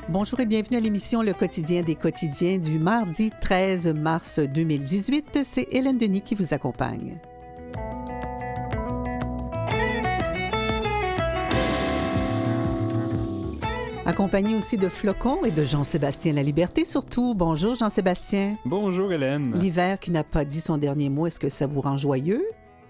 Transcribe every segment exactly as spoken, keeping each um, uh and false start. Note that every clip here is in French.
Bonjour et bienvenue à l'émission Le quotidien des quotidiens du mardi treize mars deux mille dix-huit. C'est Hélène Denis qui vous accompagne. Accompagné aussi de Flocon et de Jean-Sébastien Laliberté surtout. Bonjour Jean-Sébastien. Bonjour Hélène. L'hiver qui n'a pas dit son dernier mot, est-ce que ça vous rend joyeux?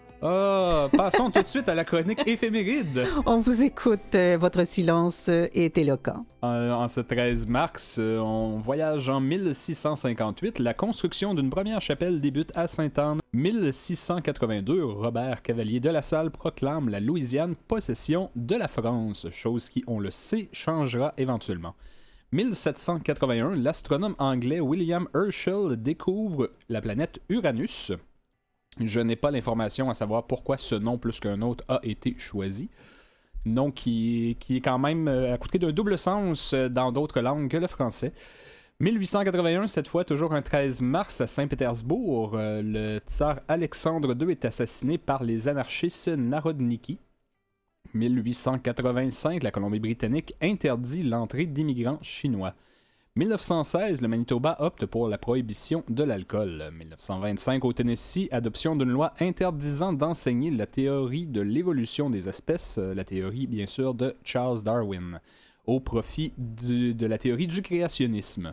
Ah, oh, passons tout de suite à la chronique éphéméride. On vous écoute, euh, votre silence est éloquent. En, en ce treize mars, euh, on voyage en mille six cent cinquante-huit. La construction d'une première chapelle débute à Sainte-Anne. mille six cent quatre-vingt-deux, Robert Cavalier de La Salle proclame la Louisiane possession de la France, chose qui, on le sait, changera éventuellement. mille sept cent quatre-vingt-un, l'astronome anglais William Herschel découvre la planète Uranus. Je n'ai pas l'information à savoir pourquoi ce nom plus qu'un autre a été choisi. Nom qui, qui est quand même à côté d'un double sens dans d'autres langues que le français. mille huit cent quatre-vingt-un, cette fois toujours un treize mars à Saint-Pétersbourg, le tsar Alexandre deux est assassiné par les anarchistes narodniki. mille huit cent quatre-vingt-cinq, la Colombie-Britannique interdit l'entrée d'immigrants chinois. dix-neuf cent seize, le Manitoba opte pour la prohibition de l'alcool. dix-neuf cent vingt-cinq, au Tennessee, adoption d'une loi interdisant d'enseigner la théorie de l'évolution des espèces, la théorie bien sûr de Charles Darwin, au profit du, de la théorie du créationnisme.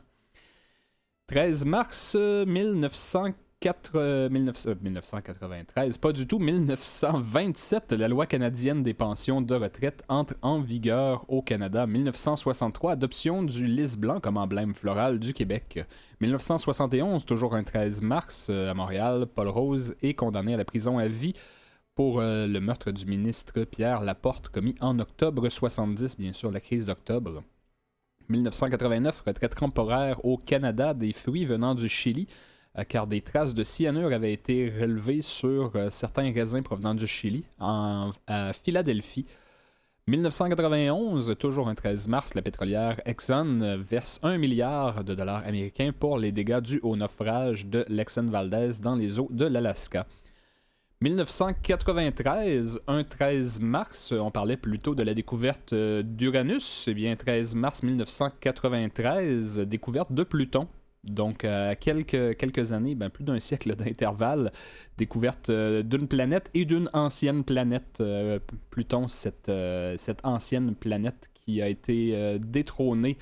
treize mars dix-neuf cent quatre... dix-neuf cent quatre-vingt-treize, pas du tout, dix-neuf cent vingt-sept, la loi canadienne des pensions de retraite entre en vigueur au Canada. dix-neuf cent soixante-trois, adoption du lys blanc comme emblème floral du Québec. dix-neuf cent soixante et onze, toujours un treize mars, à Montréal, Paul Rose est condamné à la prison à vie pour euh, le meurtre du ministre Pierre Laporte commis en octobre soixante-dix, bien sûr, la crise d'octobre. dix-neuf cent quatre-vingt-neuf, retraite temporaire au Canada des fruits venant du Chili, car des traces de cyanure avaient été relevées sur euh, certains raisins provenant du Chili, en, à Philadelphie. dix-neuf cent quatre-vingt-onze, toujours un treize mars, la pétrolière Exxon verse un milliard de dollars américains pour les dégâts dus au naufrage de l'Exxon Valdez dans les eaux de l'Alaska. dix-neuf cent quatre-vingt-treize, un treize mars, on parlait plutôt de la découverte d'Uranus. Eh bien, treize mars dix-neuf cent quatre-vingt-treize, découverte de Pluton. Donc, à euh, quelques, quelques années, ben, plus d'un siècle d'intervalle, découverte euh, d'une planète et d'une ancienne planète. Euh, Pluton, cette, euh, cette ancienne planète qui a été euh, détrônée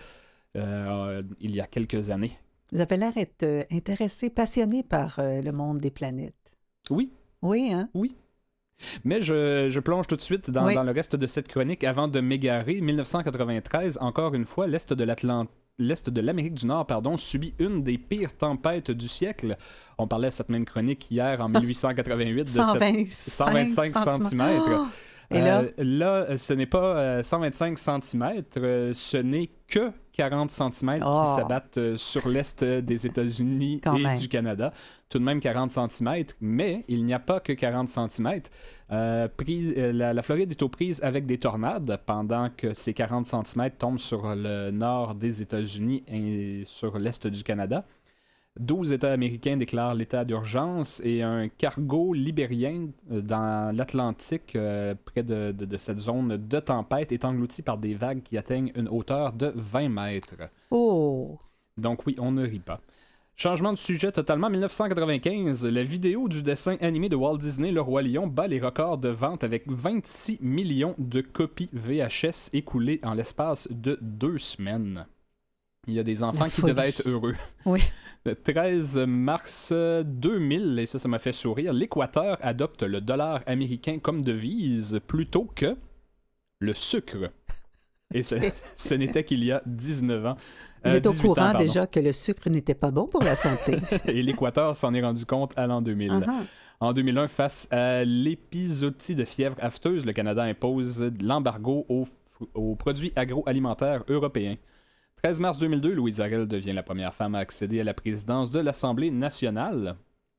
euh, il y a quelques années. Vous avez l'air d'être euh, intéressé, passionné par euh, le monde des planètes. Oui. Oui, hein? Oui. Mais je, je plonge tout de suite dans, oui. dans le reste de cette chronique avant de m'égarer. dix-neuf cent quatre-vingt-treize, encore une fois, l'Est de l'Atlantique. L'Est de l'Amérique du Nord, pardon, subit une des pires tempêtes du siècle. On parlait de cette même chronique hier, en dix-huit cent quatre-vingt-huit, de cent vingt-cinq cent vingt-cinq centimètres. Oh! Et là? Euh, là, ce n'est pas euh, cent vingt-cinq centimètres, euh, ce n'est que quarante centimètres oh! qui s'abattent euh, sur l'Est des États-Unis Quand et même. du Canada. Tout de même quarante centimètres, mais il n'y a pas que quarante centimètres. Euh, prise, euh, la, la Floride est aux prises avec des tornades pendant que ces quarante centimètres tombent sur le nord des États-Unis et sur l'Est du Canada. douze États américains déclarent l'état d'urgence et un cargo libérien dans l'Atlantique, euh, près de, de, de cette zone de tempête, est englouti par des vagues qui atteignent une hauteur de vingt mètres. Oh! Donc oui, on ne rit pas. Changement de sujet totalement. dix-neuf cent quatre-vingt-quinze, la vidéo du dessin animé de Walt Disney, Le Roi Lion, bat les records de vente avec vingt-six millions de copies V H S écoulées en l'espace de deux semaines. Il y a des enfants qui devaient être heureux. Oui. Le treize mars deux mille, et ça, ça m'a fait sourire, l'Équateur adopte le dollar américain comme devise plutôt que le sucre. Et ce, ce n'était qu'il y a dix-neuf ans. Vous euh, êtes au courant ans, déjà que le sucre n'était pas bon pour la santé. Et l'Équateur s'en est rendu compte à l'an deux mille. Uh-huh. En deux mille un, face à l'épizootie de fièvre afteuse, le Canada impose l'embargo aux, aux produits agroalimentaires européens. treize mars deux mille deux, Louise Arel devient la première femme à accéder à la présidence de l'Assemblée nationale.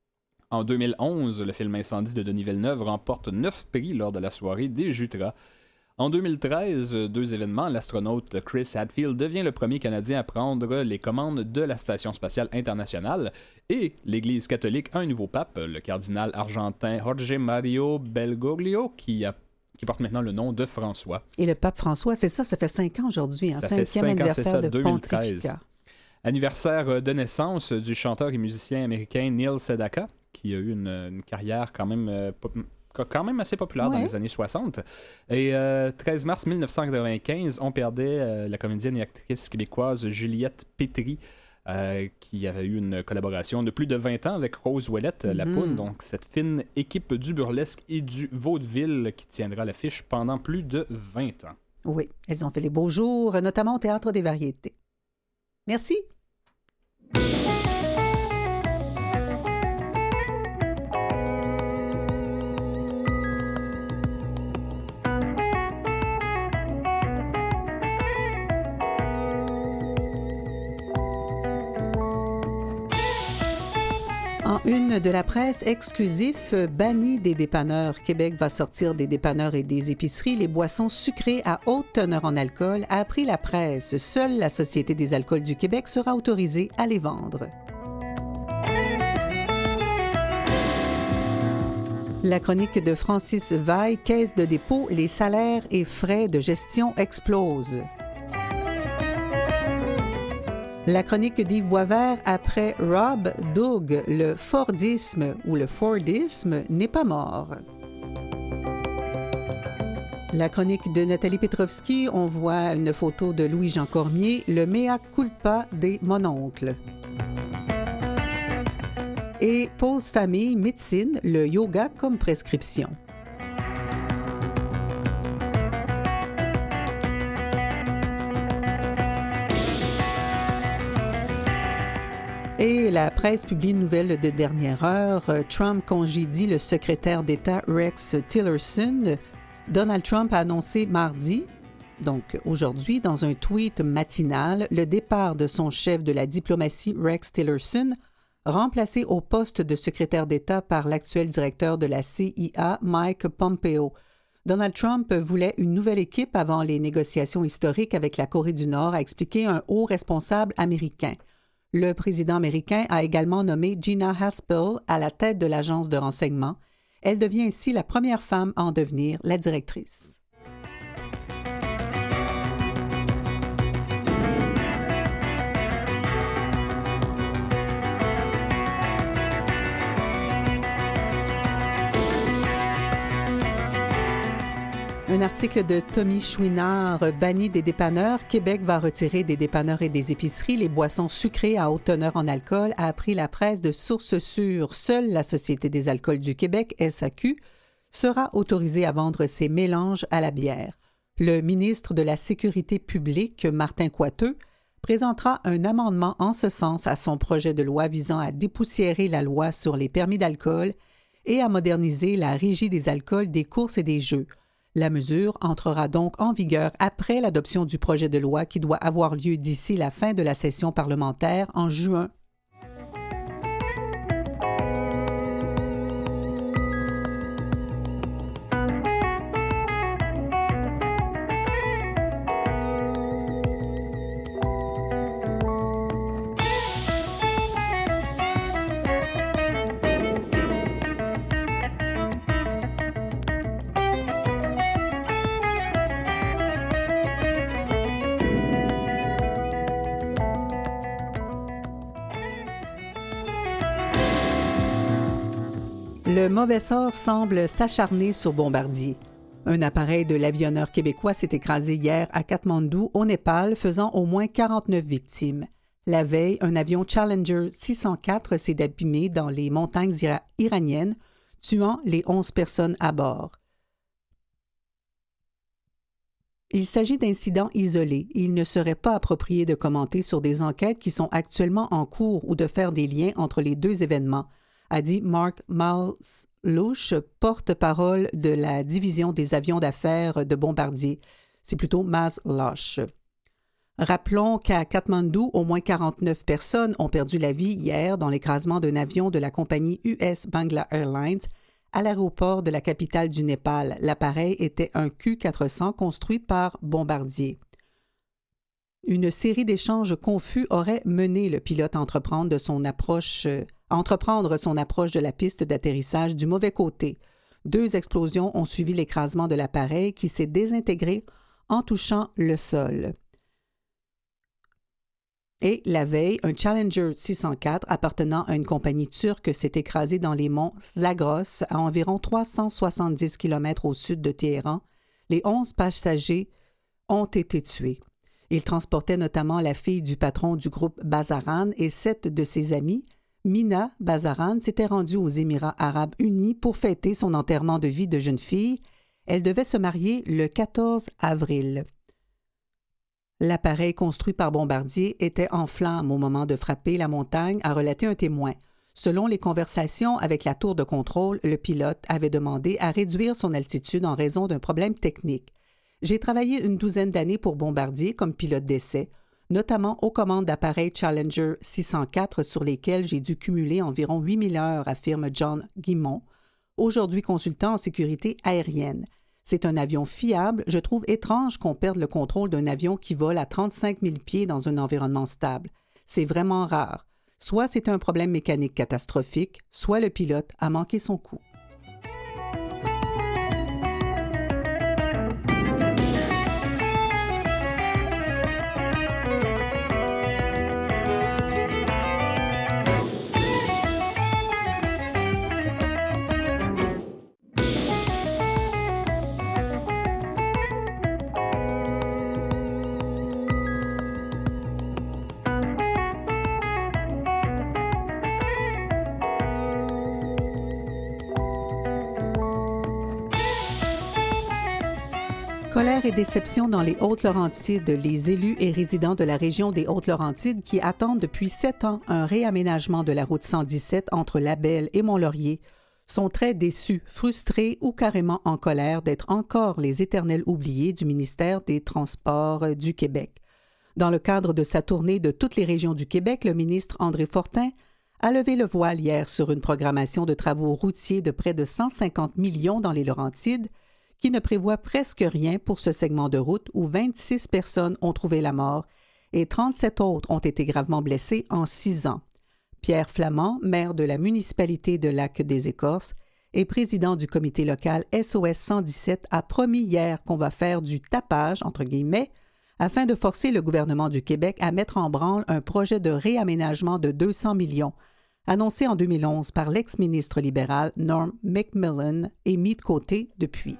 En deux mille onze, le film Incendie de Denis Villeneuve remporte neuf prix lors de la soirée des Jutras. En deux mille treize, deux événements, l'astronaute Chris Hadfield devient le premier Canadien à prendre les commandes de la Station spatiale internationale et l'Église catholique a un nouveau pape, le cardinal argentin Jorge Mario Bergoglio, qui a qui porte maintenant le nom de François. Et le pape François, c'est ça, ça fait cinq ans aujourd'hui, hein, ça fait cinquième cinq ans, c'est ça, anniversaire de deux mille treize. pontificat. Anniversaire de naissance du chanteur et musicien américain Neil Sedaka, qui a eu une, une carrière quand même, euh, quand même assez populaire ouais. dans les années soixante. Et euh, treize mars mille neuf cent quatre-vingt-quinze, on perdait euh, la comédienne et actrice québécoise Juliette Pétry, euh, qui avait eu une collaboration de plus de vingt ans avec Rose Ouellette, mm-hmm. la Poune, donc cette fine équipe du burlesque et du vaudeville qui tiendra l'affiche pendant plus de vingt ans. Oui, elles ont fait les beaux jours, notamment au Théâtre des Variétés. Merci. En une de la presse, exclusif, banni des dépanneurs. Québec va sortir des dépanneurs et des épiceries les boissons sucrées à haute teneur en alcool, a appris la presse. Seule la Société des alcools du Québec sera autorisée à les vendre. La chronique de Francis Vaille, Caisse de dépôt, les salaires et frais de gestion explosent. La chronique d'Yves Boisvert après Rob Doug, le Fordisme ou le Fordisme n'est pas mort. La chronique de Nathalie Petrovski, on voit une photo de Louis-Jean Cormier, le mea culpa des mononcles. Et pause famille, médecine, le yoga comme prescription. Et la presse publie une nouvelle de dernière heure. Trump congédie le secrétaire d'État Rex Tillerson. Donald Trump a annoncé mardi, donc aujourd'hui, dans un tweet matinal, le départ de son chef de la diplomatie Rex Tillerson, remplacé au poste de secrétaire d'État par l'actuel directeur de la C I A, Mike Pompeo. Donald Trump voulait une nouvelle équipe avant les négociations historiques avec la Corée du Nord, a expliqué un haut responsable américain. Le président américain a également nommé Gina Haspel à la tête de l'agence de renseignement. Elle devient ainsi la première femme à en devenir la directrice. Un article de Tommy Chouinard, banni des dépanneurs. Québec va retirer des dépanneurs et des épiceries les boissons sucrées à haute teneur en alcool, a appris la presse de sources sûres. Seule la Société des alcools du Québec, S A Q, sera autorisée à vendre ces mélanges à la bière. Le ministre de la Sécurité publique, Martin Coiteux, présentera un amendement en ce sens à son projet de loi visant à dépoussiérer la loi sur les permis d'alcool et à moderniser la régie des alcools des courses et des jeux. La mesure entrera donc en vigueur après l'adoption du projet de loi qui doit avoir lieu d'ici la fin de la session parlementaire en juin. Le mauvais sort semble s'acharner sur Bombardier. Un appareil de l'avionneur québécois s'est écrasé hier à Katmandou, au Népal, faisant au moins quarante-neuf victimes. La veille, un avion Challenger six cent quatre s'est abîmé dans les montagnes ira- iraniennes, tuant les onze personnes à bord. Il s'agit d'incidents isolés et il ne serait pas approprié de commenter sur des enquêtes qui sont actuellement en cours ou de faire des liens entre les deux événements, a dit Mark Mallouche, porte-parole de la division des avions d'affaires de Bombardier. C'est plutôt Masloch. Rappelons qu'à Katmandou, au moins quarante-neuf personnes ont perdu la vie hier dans l'écrasement d'un avion de la compagnie U S Bangla Airlines à l'aéroport de la capitale du Népal. L'appareil était un Q quatre cents construit par Bombardier. Une série d'échanges confus aurait mené le pilote à entreprendre de son approche... entreprendre son approche de la piste d'atterrissage du mauvais côté. Deux explosions ont suivi l'écrasement de l'appareil qui s'est désintégré en touchant le sol. Et la veille, un Challenger six cent quatre appartenant à une compagnie turque s'est écrasé dans les monts Zagros, à environ trois cent soixante-dix kilomètres au sud de Téhéran. Les onze passagers ont été tués. Il transportait notamment la fille du patron du groupe Bazaran et sept de ses amis. Mina Bazaran s'était rendue aux Émirats arabes unis pour fêter son enterrement de vie de jeune fille. Elle devait se marier le quatorze avril. L'appareil construit par Bombardier était en flammes au moment de frapper la montagne, a relaté un témoin. Selon les conversations avec la tour de contrôle, le pilote avait demandé à réduire son altitude en raison d'un problème technique. J'ai travaillé une douzaine d'années pour Bombardier comme pilote d'essai, notamment aux commandes d'appareils Challenger six cent quatre sur lesquels j'ai dû cumuler environ huit mille heures, affirme John Guimont, aujourd'hui consultant en sécurité aérienne. C'est un avion fiable. Je trouve étrange qu'on perde le contrôle d'un avion qui vole à trente-cinq mille pieds dans un environnement stable. C'est vraiment rare. Soit c'est un problème mécanique catastrophique, soit le pilote a manqué son coup. Colère et déception dans les Hautes-Laurentides. Les élus et résidents de la région des Hautes-Laurentides qui attendent depuis sept ans un réaménagement de la route cent dix-sept entre Labelle et Mont-Laurier sont très déçus, frustrés ou carrément en colère d'être encore les éternels oubliés du ministère des Transports du Québec. Dans le cadre de sa tournée de toutes les régions du Québec, le ministre André Fortin a levé le voile hier sur une programmation de travaux routiers de près de cent cinquante millions dans les Laurentides qui ne prévoit presque rien pour ce segment de route où vingt-six personnes ont trouvé la mort et trente-sept autres ont été gravement blessées en six ans. Pierre Flamand, maire de la municipalité de Lac-des-Écorces et président du comité local S O S cent dix-sept, a promis hier qu'on va faire du tapage, entre guillemets, afin de forcer le gouvernement du Québec à mettre en branle un projet de réaménagement de deux cents millions, annoncé en deux mille onze par l'ex-ministre libéral Norm Macmillan et mis de côté depuis.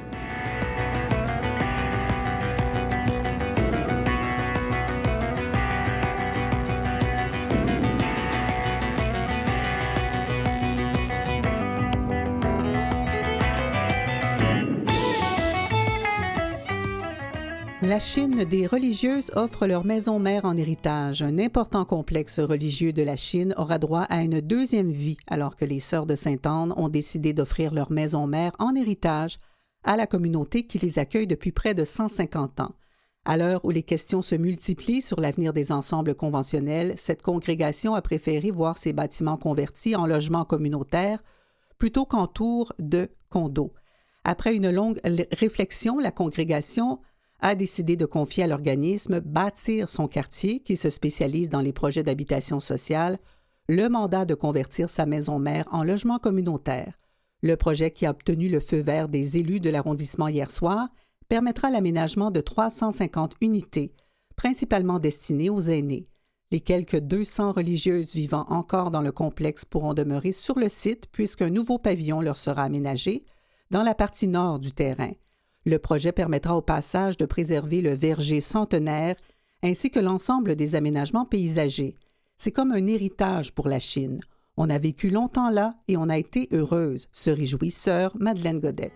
La Chine, des religieuses offrent leur maison mère en héritage. Un important complexe religieux de la Chine aura droit à une deuxième vie alors que les Sœurs de Sainte-Anne ont décidé d'offrir leur maison mère en héritage à la communauté qui les accueille depuis près de cent cinquante ans. À l'heure où les questions se multiplient sur l'avenir des ensembles conventionnels, cette congrégation a préféré voir ses bâtiments convertis en logements communautaires plutôt qu'en tours de condos. Après une longue réflexion, la congrégation a décidé de confier à l'organisme Bâtir son quartier, qui se spécialise dans les projets d'habitation sociale, le mandat de convertir sa maison mère en logement communautaire. Le projet, qui a obtenu le feu vert des élus de l'arrondissement hier soir, permettra l'aménagement de trois cent cinquante unités, principalement destinées aux aînés. Les quelques deux cents religieuses vivant encore dans le complexe pourront demeurer sur le site puisqu'un nouveau pavillon leur sera aménagé dans la partie nord du terrain. Le projet permettra au passage de préserver le verger centenaire ainsi que l'ensemble des aménagements paysagers. C'est comme un héritage pour la Chine. On a vécu longtemps là et on a été heureuse, se réjouit sœur Madeleine Godette.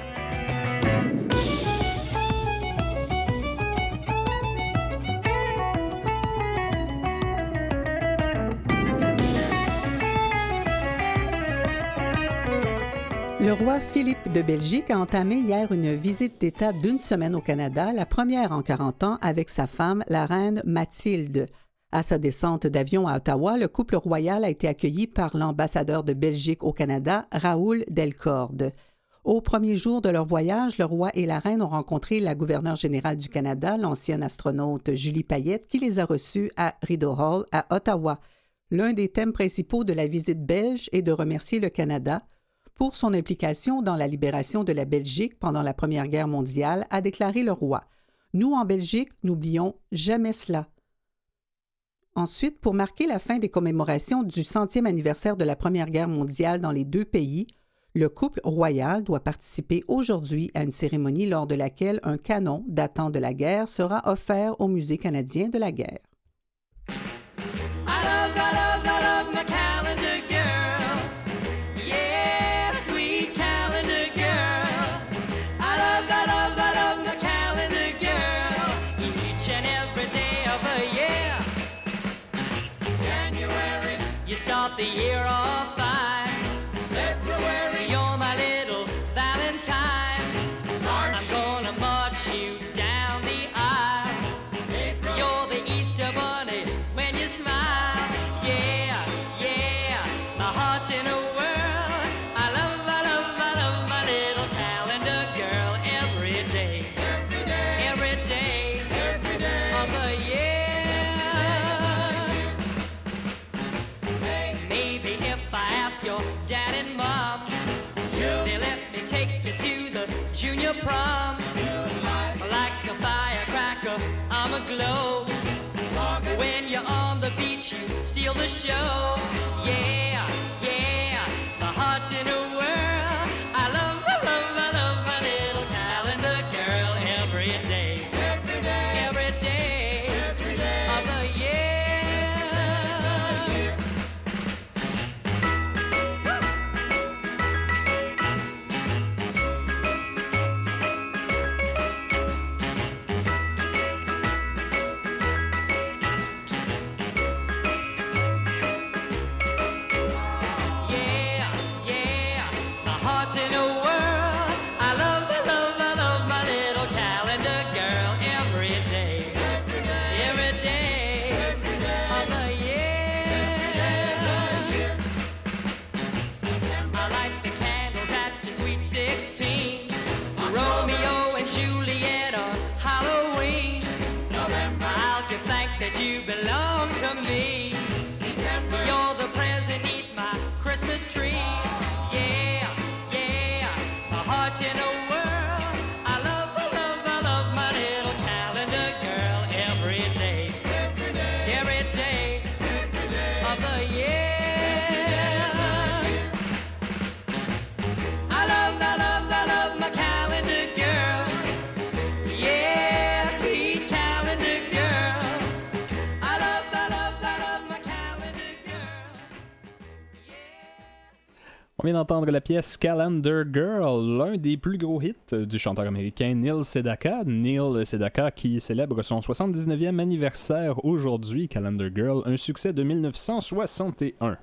Le roi Philippe de Belgique a entamé hier une visite d'État d'une semaine au Canada, la première en quarante ans, avec sa femme, la reine Mathilde. À sa descente d'avion à Ottawa, le couple royal a été accueilli par l'ambassadeur de Belgique au Canada, Raoul Delcorde. Au premier jour de leur voyage, le roi et la reine ont rencontré la gouverneure générale du Canada, l'ancienne astronaute Julie Payette, qui les a reçus à Rideau Hall, à Ottawa. L'un des thèmes principaux de la visite belge est de remercier le Canada pour son implication dans la libération de la Belgique pendant la Première Guerre mondiale, a déclaré le roi. « Nous, en Belgique, n'oublions jamais cela. » Ensuite, pour marquer la fin des commémorations du centième anniversaire de la Première Guerre mondiale dans les deux pays, le couple royal doit participer aujourd'hui à une cérémonie lors de laquelle un canon datant de la guerre sera offert au Musée canadien de la guerre. Start the year off fine. February, you're my little Valentine. March, I'm gonna march you down the aisle. April, you're the Easter bunny when you smile. Yeah, yeah, my heart's in a whirl. I love, I love, I love my little calendar girl every day. Every day, every day, every day of the year. Your dad and mom, June. They let me take you to the junior prom. July. Like a firecracker, I'm aglow. August. When you're on the beach, you steal the show. Yeah, yeah, my heart's in a whirl. I love, I love, I love my little calendar girl every day. Every day, every day, every day of the year. That you belong to me. December, you're the present beneath my Christmas tree. Yeah, yeah, my heart's in a whirl. I love, I love, I love my little calendar girl every day. Every day, every day, every day of the year. I love, I love, I love my calendar girl. Yeah, sweet calendar girl. On vient d'entendre la pièce Calendar Girl, l'un des plus gros hits du chanteur américain Neil Sedaka. Neil Sedaka qui célèbre son soixante-dix-neuvième anniversaire aujourd'hui. Calendar Girl, un succès de dix-neuf cent soixante et un.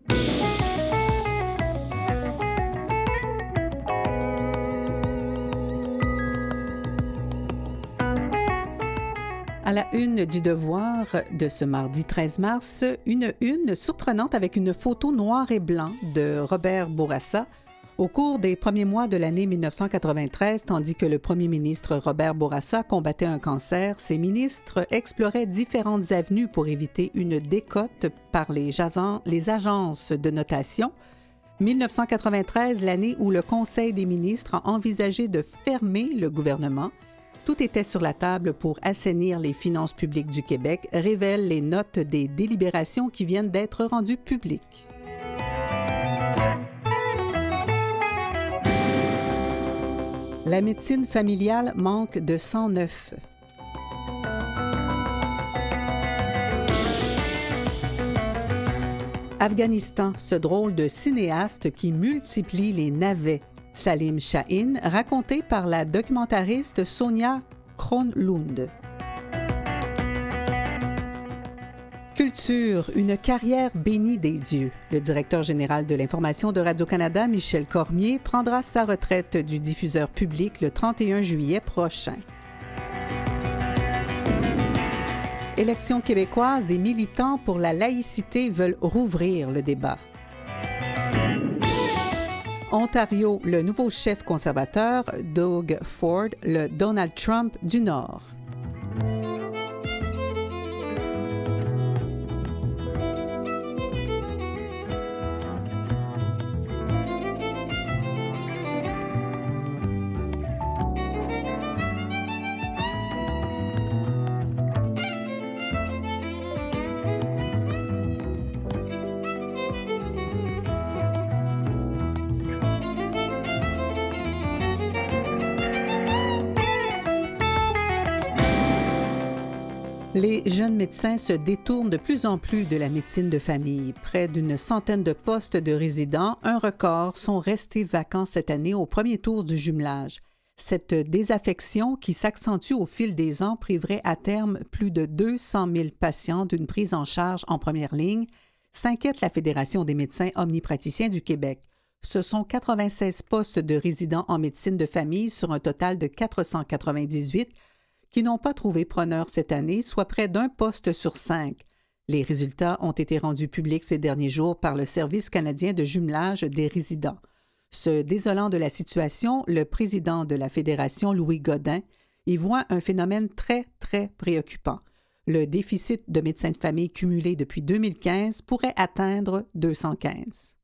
À la une du Devoir de ce mardi treize mars, une une surprenante avec une photo noir et blanc de Robert Bourassa au cours des premiers mois de l'année dix-neuf cent quatre-vingt-treize, tandis que le premier ministre Robert Bourassa combattait un cancer, ses ministres exploraient différentes avenues pour éviter une décote par les, jasan- les agences de notation. dix-neuf cent quatre-vingt-treize, l'année où le Conseil des ministres a envisagé de fermer le gouvernement. Tout était sur la table pour assainir les finances publiques du Québec, révèlent les notes des délibérations qui viennent d'être rendues publiques. La médecine familiale manque de sang neuf. Afghanistan, ce drôle de cinéaste qui multiplie les navets. Salim Shahin, raconté par la documentariste Sonia Kronlund. Culture, une carrière bénie des dieux. Le directeur général de l'information de Radio-Canada, Michel Cormier, prendra sa retraite du diffuseur public le trente et un juillet prochain. Élections québécoises, des militants pour la laïcité veulent rouvrir le débat. Ontario, le nouveau chef conservateur, Doug Ford, le Donald Trump du Nord. Les jeunes médecins se détournent de plus en plus de la médecine de famille. Près d'une centaine de postes de résidents, un record, sont restés vacants cette année au premier tour du jumelage. Cette désaffection qui s'accentue au fil des ans priverait à terme plus de deux cent mille patients d'une prise en charge en première ligne, s'inquiète la Fédération des médecins omnipraticiens du Québec. Ce sont quatre-vingt-seize postes de résidents en médecine de famille sur un total de quatre cent quatre-vingt-dix-huit qui n'ont pas trouvé preneur cette année, soit près d'un poste sur cinq. Les résultats ont été rendus publics ces derniers jours par le Service canadien de jumelage des résidents. Se désolant de la situation, le président de la Fédération, Louis Godin, y voit un phénomène très, très préoccupant. Le déficit de médecins de famille cumulé depuis deux mille quinze pourrait atteindre deux cent quinze.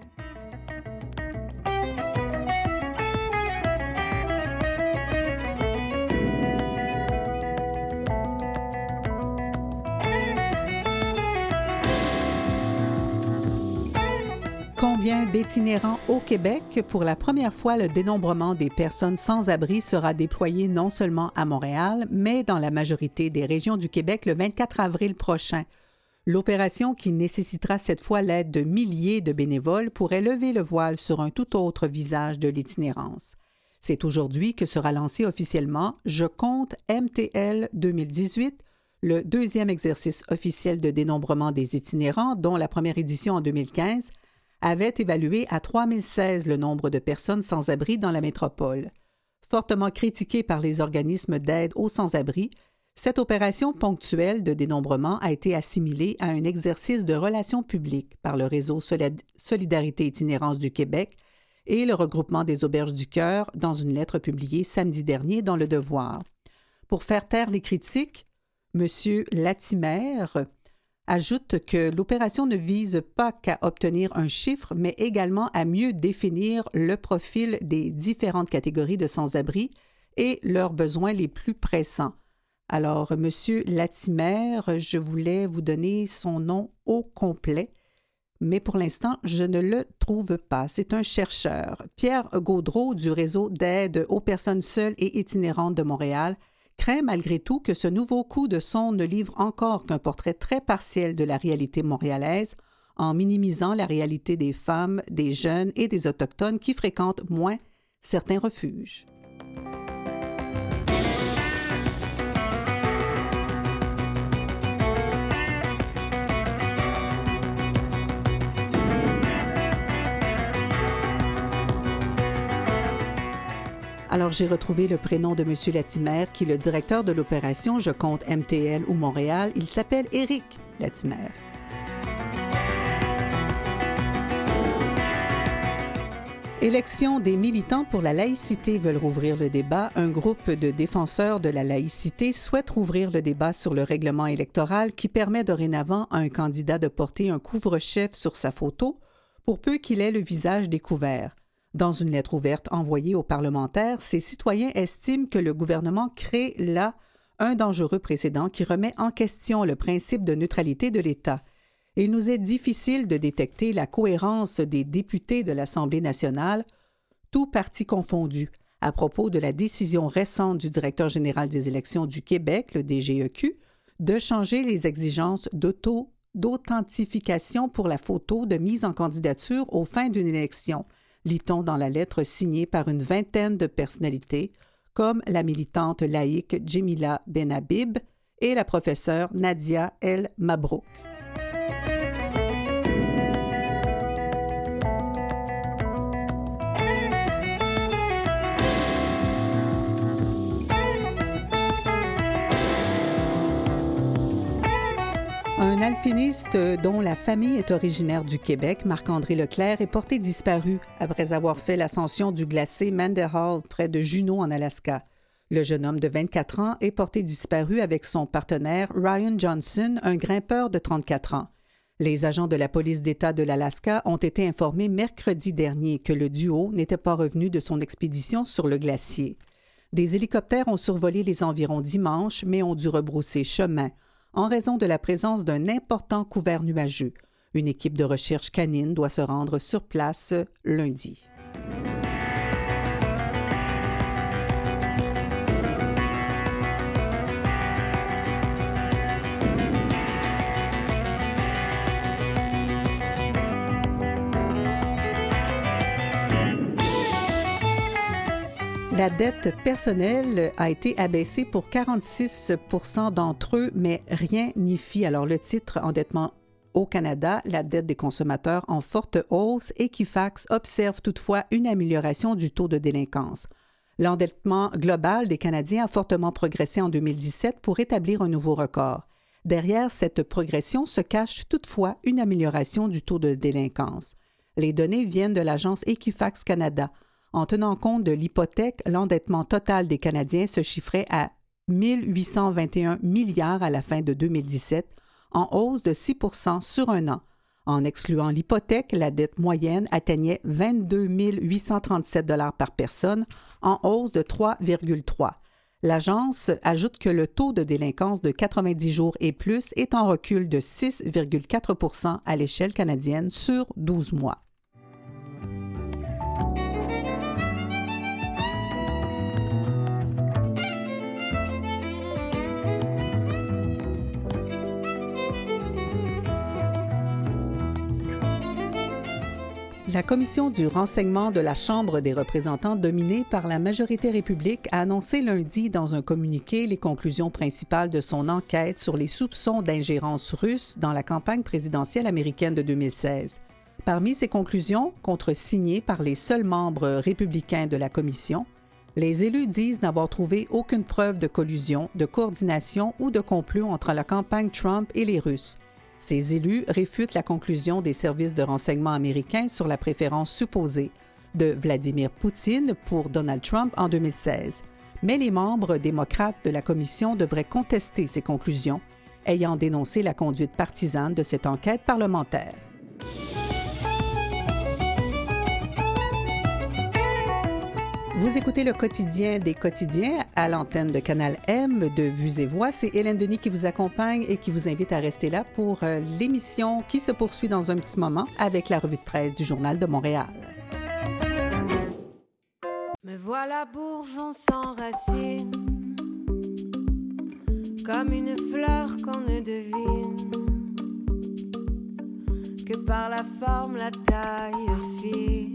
Combien d'itinérants au Québec? Pour la première fois, le dénombrement des personnes sans abri sera déployé non seulement à Montréal, mais dans la majorité des régions du Québec le vingt-quatre avril prochain. L'opération, qui nécessitera cette fois l'aide de milliers de bénévoles, pourrait lever le voile sur un tout autre visage de l'itinérance. C'est aujourd'hui que sera lancé officiellement Je compte M T L deux mille dix-huit, le deuxième exercice officiel de dénombrement des itinérants, dont la première édition en deux mille quinze, avait évalué à trois mille seize le nombre de personnes sans abri dans la métropole. Fortement critiquée par les organismes d'aide aux sans-abri, cette opération ponctuelle de dénombrement a été assimilée à un exercice de relations publiques par le réseau Solidarité Itinérance du Québec et le regroupement des Auberges du Cœur dans une lettre publiée samedi dernier dans Le Devoir. Pour faire taire les critiques, M. Latimer ajoute que l'opération ne vise pas qu'à obtenir un chiffre, mais également à mieux définir le profil des différentes catégories de sans-abri et leurs besoins les plus pressants. Alors, M. Latimer, je voulais vous donner son nom au complet, mais pour l'instant, je ne le trouve pas. C'est un chercheur. Pierre Gaudreau, du réseau d'aide aux personnes seules et itinérantes de Montréal, craint malgré tout que ce nouveau coup de sonde ne livre encore qu'un portrait très partiel de la réalité montréalaise, en minimisant la réalité des femmes, des jeunes et des Autochtones qui fréquentent moins certains refuges. Alors, j'ai retrouvé le prénom de M. Latimer, qui est le directeur de l'opération Je compte M T L ou Montréal. Il s'appelle Éric Latimer. Élection des militants pour la laïcité veulent rouvrir le débat. Un groupe de défenseurs de la laïcité souhaite rouvrir le débat sur le règlement électoral qui permet dorénavant à un candidat de porter un couvre-chef sur sa photo pour peu qu'il ait le visage découvert. Dans une lettre ouverte envoyée aux parlementaires, ces citoyens estiment que le gouvernement crée là un dangereux précédent qui remet en question le principe de neutralité de l'État. Il nous est difficile de détecter la cohérence des députés de l'Assemblée nationale, tous partis confondus, à propos de la décision récente du directeur général des élections du Québec, le D G E Q, de changer les exigences d'auto, d'authentification pour la photo de mise en candidature aux fins d'une élection, lit-on dans la lettre signée par une vingtaine de personnalités, comme la militante laïque Djemila Benhabib et la professeure Nadia El Mabrouk. Un alpiniste dont la famille est originaire du Québec, Marc-André Leclerc, est porté disparu après avoir fait l'ascension du glacier Mandehall près de Juneau en Alaska. Le jeune homme de vingt-quatre ans est porté disparu avec son partenaire Ryan Johnson, un grimpeur de trente-quatre ans. Les agents de la police d'État de l'Alaska ont été informés mercredi dernier que le duo n'était pas revenu de son expédition sur le glacier. Des hélicoptères ont survolé les environs dimanche, mais ont dû rebrousser chemin en raison de la présence d'un important couvert nuageux. Une équipe de recherche canine doit se rendre sur place lundi. La dette personnelle a été abaissée pour quarante-six pour cent d'entre eux, mais rien n'y fit. Alors, le titre « Endettement au Canada, la dette des consommateurs en forte hausse », Equifax observe toutefois une amélioration du taux de délinquance. L'endettement global des Canadiens a fortement progressé en deux mille dix-sept pour établir un nouveau record. Derrière cette progression se cache toutefois une amélioration du taux de délinquance. Les données viennent de l'agence Equifax Canada. En tenant compte de l'hypothèque, l'endettement total des Canadiens se chiffrait à mille huit cent vingt et un milliards à la fin de deux mille dix-sept, en hausse de six pour cent sur un an. En excluant l'hypothèque, la dette moyenne atteignait vingt-deux mille huit cent trente-sept dollars par personne, en hausse de trois virgule trois. L'agence ajoute que le taux de délinquance de quatre-vingt-dix jours et plus est en recul de six virgule quatre pour cent à l'échelle canadienne sur douze mois. La Commission du renseignement de la Chambre des représentants, dominée par la majorité république, a annoncé lundi dans un communiqué les conclusions principales de son enquête sur les soupçons d'ingérence russe dans la campagne présidentielle américaine de deux mille seize. Parmi ces conclusions, contresignées par les seuls membres républicains de la Commission, les élus disent n'avoir trouvé aucune preuve de collusion, de coordination ou de complot entre la campagne Trump et les Russes. Ces élus réfutent la conclusion des services de renseignement américains sur la préférence supposée de Vladimir Poutine pour Donald Trump en deux mille seize. Mais les membres démocrates de la commission devraient contester ces conclusions, ayant dénoncé la conduite partisane de cette enquête parlementaire. Vous écoutez le quotidien des quotidiens à l'antenne de Canal M de Vues et Voix. C'est Hélène Denis qui vous accompagne et qui vous invite à rester là pour euh, l'émission qui se poursuit dans un petit moment avec la revue de presse du Journal de Montréal. Me voilà bourgeon sans racines, comme une fleur qu'on ne devine que par la forme, la taille fine.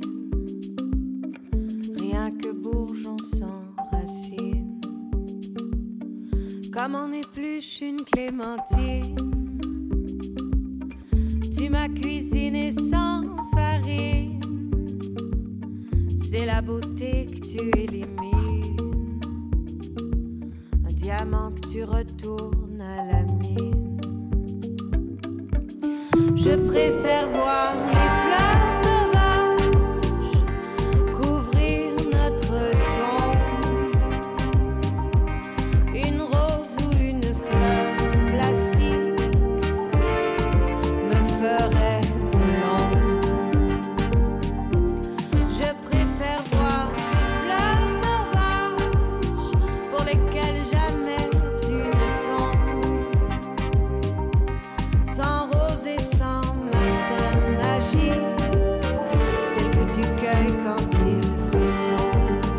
Rien que bourgeon sans racines, comme on épluche une clémentine. Tu m'as cuisiné sans farine, c'est la beauté que tu élimines. Un diamant que tu retournes à la mine. Je préfère voir les fleurs sauvages couvrir notre tombe. Une rose ou une fleur plastique me ferait de l'ombre. Je préfère voir ces fleurs sauvages pour lesquelles jamais tu ne tombes. Sans rose et sans matin magique, celle que tu cueilles quand il fait sombre.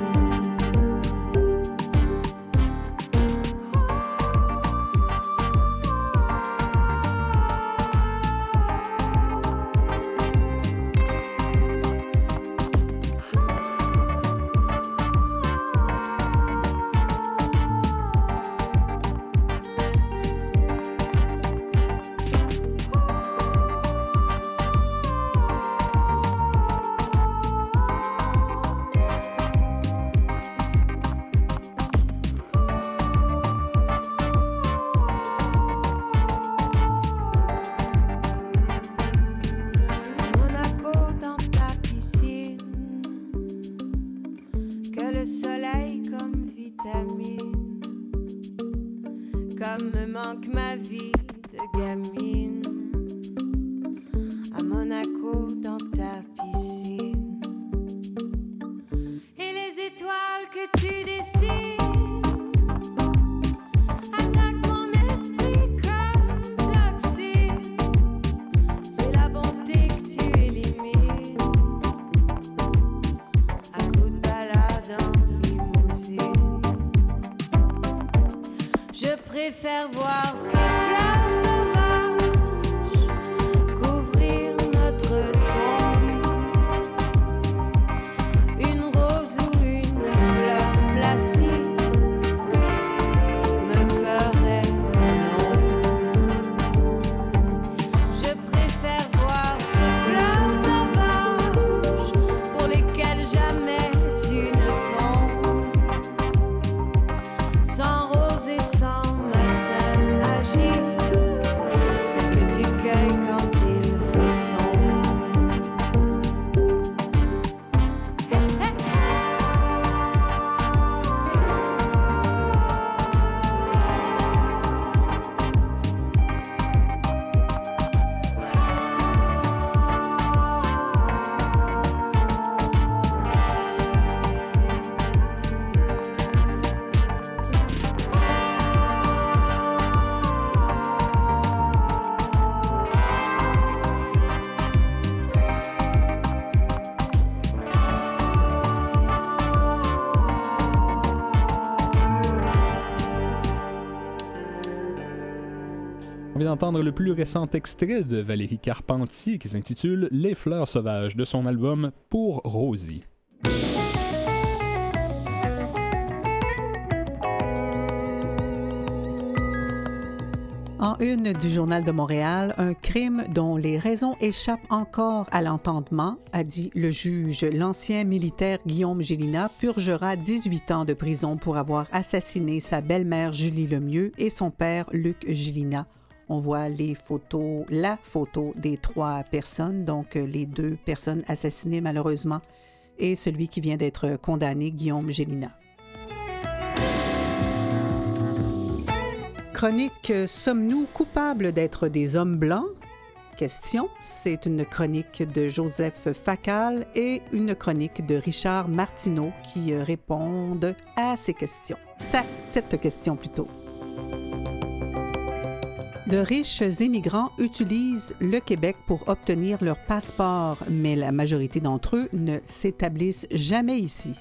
Monaco dans ta piscine, que le soleil comme vitamine, comme me manque ma vie de gamine. À Monaco dans ta piscine, et les étoiles que tu dessines attaquent mon esprit comme toxine. C'est la bonté que tu élimines à coups de balade en limousine. Je préfère voir ces fleurs sauvages couvrir notre tombe. Une rose ou une fleur vient d'entendre le plus récent extrait de Valérie Carpentier qui s'intitule « Les fleurs sauvages » de son album « Pour Rosie ». En une du Journal de Montréal, un crime dont les raisons échappent encore à l'entendement, a dit le juge. L'ancien militaire Guillaume Gélinas purgera dix-huit ans de prison pour avoir assassiné sa belle-mère Julie Lemieux et son père Luc Gélinas. On voit les photos, la photo des trois personnes, donc les deux personnes assassinées malheureusement, et celui qui vient d'être condamné, Guillaume Gélinas. Chronique « Sommes-nous coupables d'être des hommes blancs ?» Question. C'est une chronique de Joseph Facal et une chronique de Richard Martineau qui répondent à ces questions. Ça, cette question plutôt. De riches immigrants utilisent le Québec pour obtenir leur passeport, mais la majorité d'entre eux ne s'établissent jamais ici.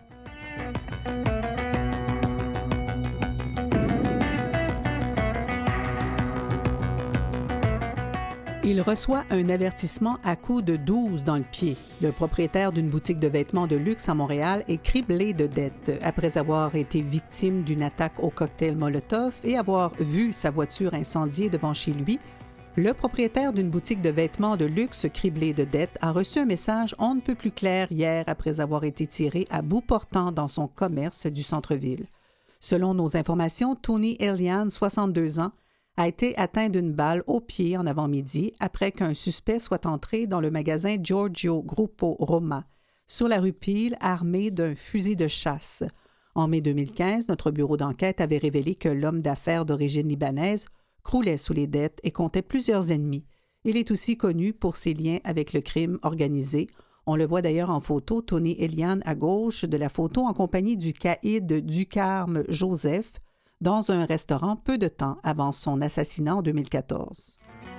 Il reçoit un avertissement à coups de douze dans le pied. Le propriétaire d'une boutique de vêtements de luxe à Montréal est criblé de dettes après avoir été victime d'une attaque au cocktail Molotov et avoir vu sa voiture incendiée devant chez lui. Le propriétaire d'une boutique de vêtements de luxe criblé de dettes a reçu un message on ne peut plus clair hier après avoir été tiré à bout portant dans son commerce du centre-ville. Selon nos informations, Tony Elian, soixante-deux ans, a été atteint d'une balle au pied en avant-midi après qu'un suspect soit entré dans le magasin Giorgio Gruppo Roma, sur la rue Peel, armé d'un fusil de chasse. En mai deux mille quinze, notre bureau d'enquête avait révélé que l'homme d'affaires d'origine libanaise croulait sous les dettes et comptait plusieurs ennemis. Il est aussi connu pour ses liens avec le crime organisé. On le voit d'ailleurs en photo, Tony Elian à gauche de la photo en compagnie du caïd Ducarme Joseph, dans un restaurant peu de temps avant son assassinat en deux mille quatorze.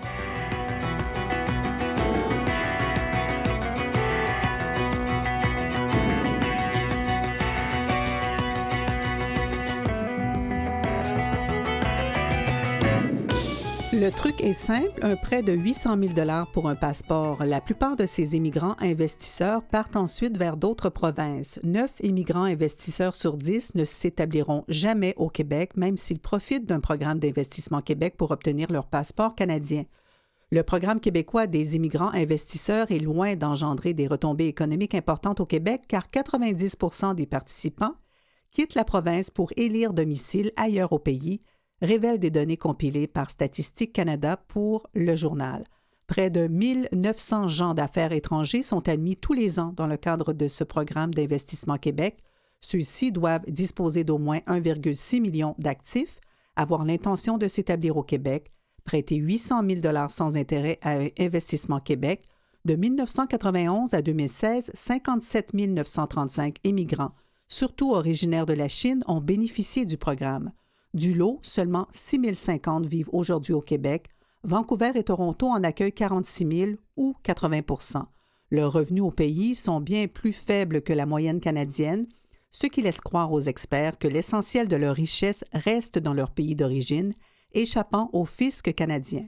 Le truc est simple, un prêt de huit cent mille dollars pour un passeport. La plupart de ces immigrants investisseurs partent ensuite vers d'autres provinces. Neuf immigrants investisseurs sur dix ne s'établiront jamais au Québec, même s'ils profitent d'un programme d'investissement Québec pour obtenir leur passeport canadien. Le programme québécois des immigrants investisseurs est loin d'engendrer des retombées économiques importantes au Québec, car quatre-vingt-dix pour cent des participants quittent la province pour élire domicile ailleurs au pays, révèlent des données compilées par Statistique Canada pour le journal. Près de mille neuf cents gens d'affaires étrangers sont admis tous les ans dans le cadre de ce programme d'investissement Québec. Ceux-ci doivent disposer d'au moins un virgule six million d'actifs, avoir l'intention de s'établir au Québec, prêter huit cent mille dollars sans intérêt à Investissement Québec. De mille neuf cent quatre-vingt-onze à deux mille seize, cinquante-sept mille neuf cent trente-cinq immigrants, surtout originaires de la Chine, ont bénéficié du programme. Du lot, seulement six mille cinquante vivent aujourd'hui au Québec. Vancouver et Toronto en accueillent quarante-six mille ou quatre-vingts pour cent. Leurs revenus au pays sont bien plus faibles que la moyenne canadienne, ce qui laisse croire aux experts que l'essentiel de leur richesse reste dans leur pays d'origine, échappant au fisc canadien.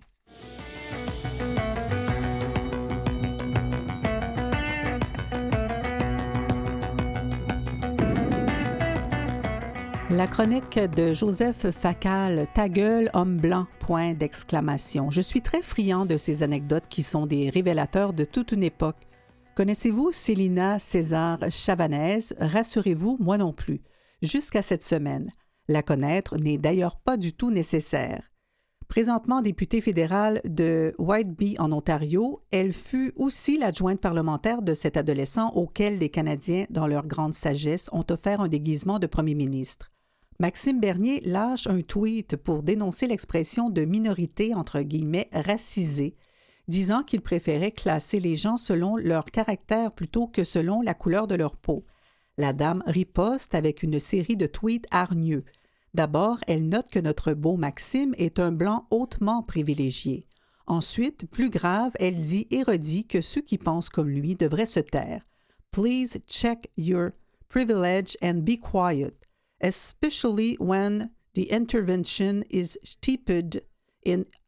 La chronique de Joseph Facal, « Ta gueule, homme blanc », point d'exclamation. Je suis très friand de ces anecdotes qui sont des révélateurs de toute une époque. Connaissez-vous Célina César Chavanez? Rassurez-vous, moi non plus. Jusqu'à cette semaine. La connaître n'est d'ailleurs pas du tout nécessaire. Présentement députée fédérale de Whitby en Ontario, elle fut aussi l'adjointe parlementaire de cet adolescent auquel les Canadiens, dans leur grande sagesse, ont offert un déguisement de premier ministre. Maxime Bernier lâche un tweet pour dénoncer l'expression de minorité entre guillemets racisée, disant qu'il préférait classer les gens selon leur caractère plutôt que selon la couleur de leur peau. La dame riposte avec une série de tweets hargneux. D'abord, elle note que notre beau Maxime est un blanc hautement privilégié. Ensuite, plus grave, elle dit et redit que ceux qui pensent comme lui devraient se taire. Please check your privilege and be quiet, especially when the intervention is stupid in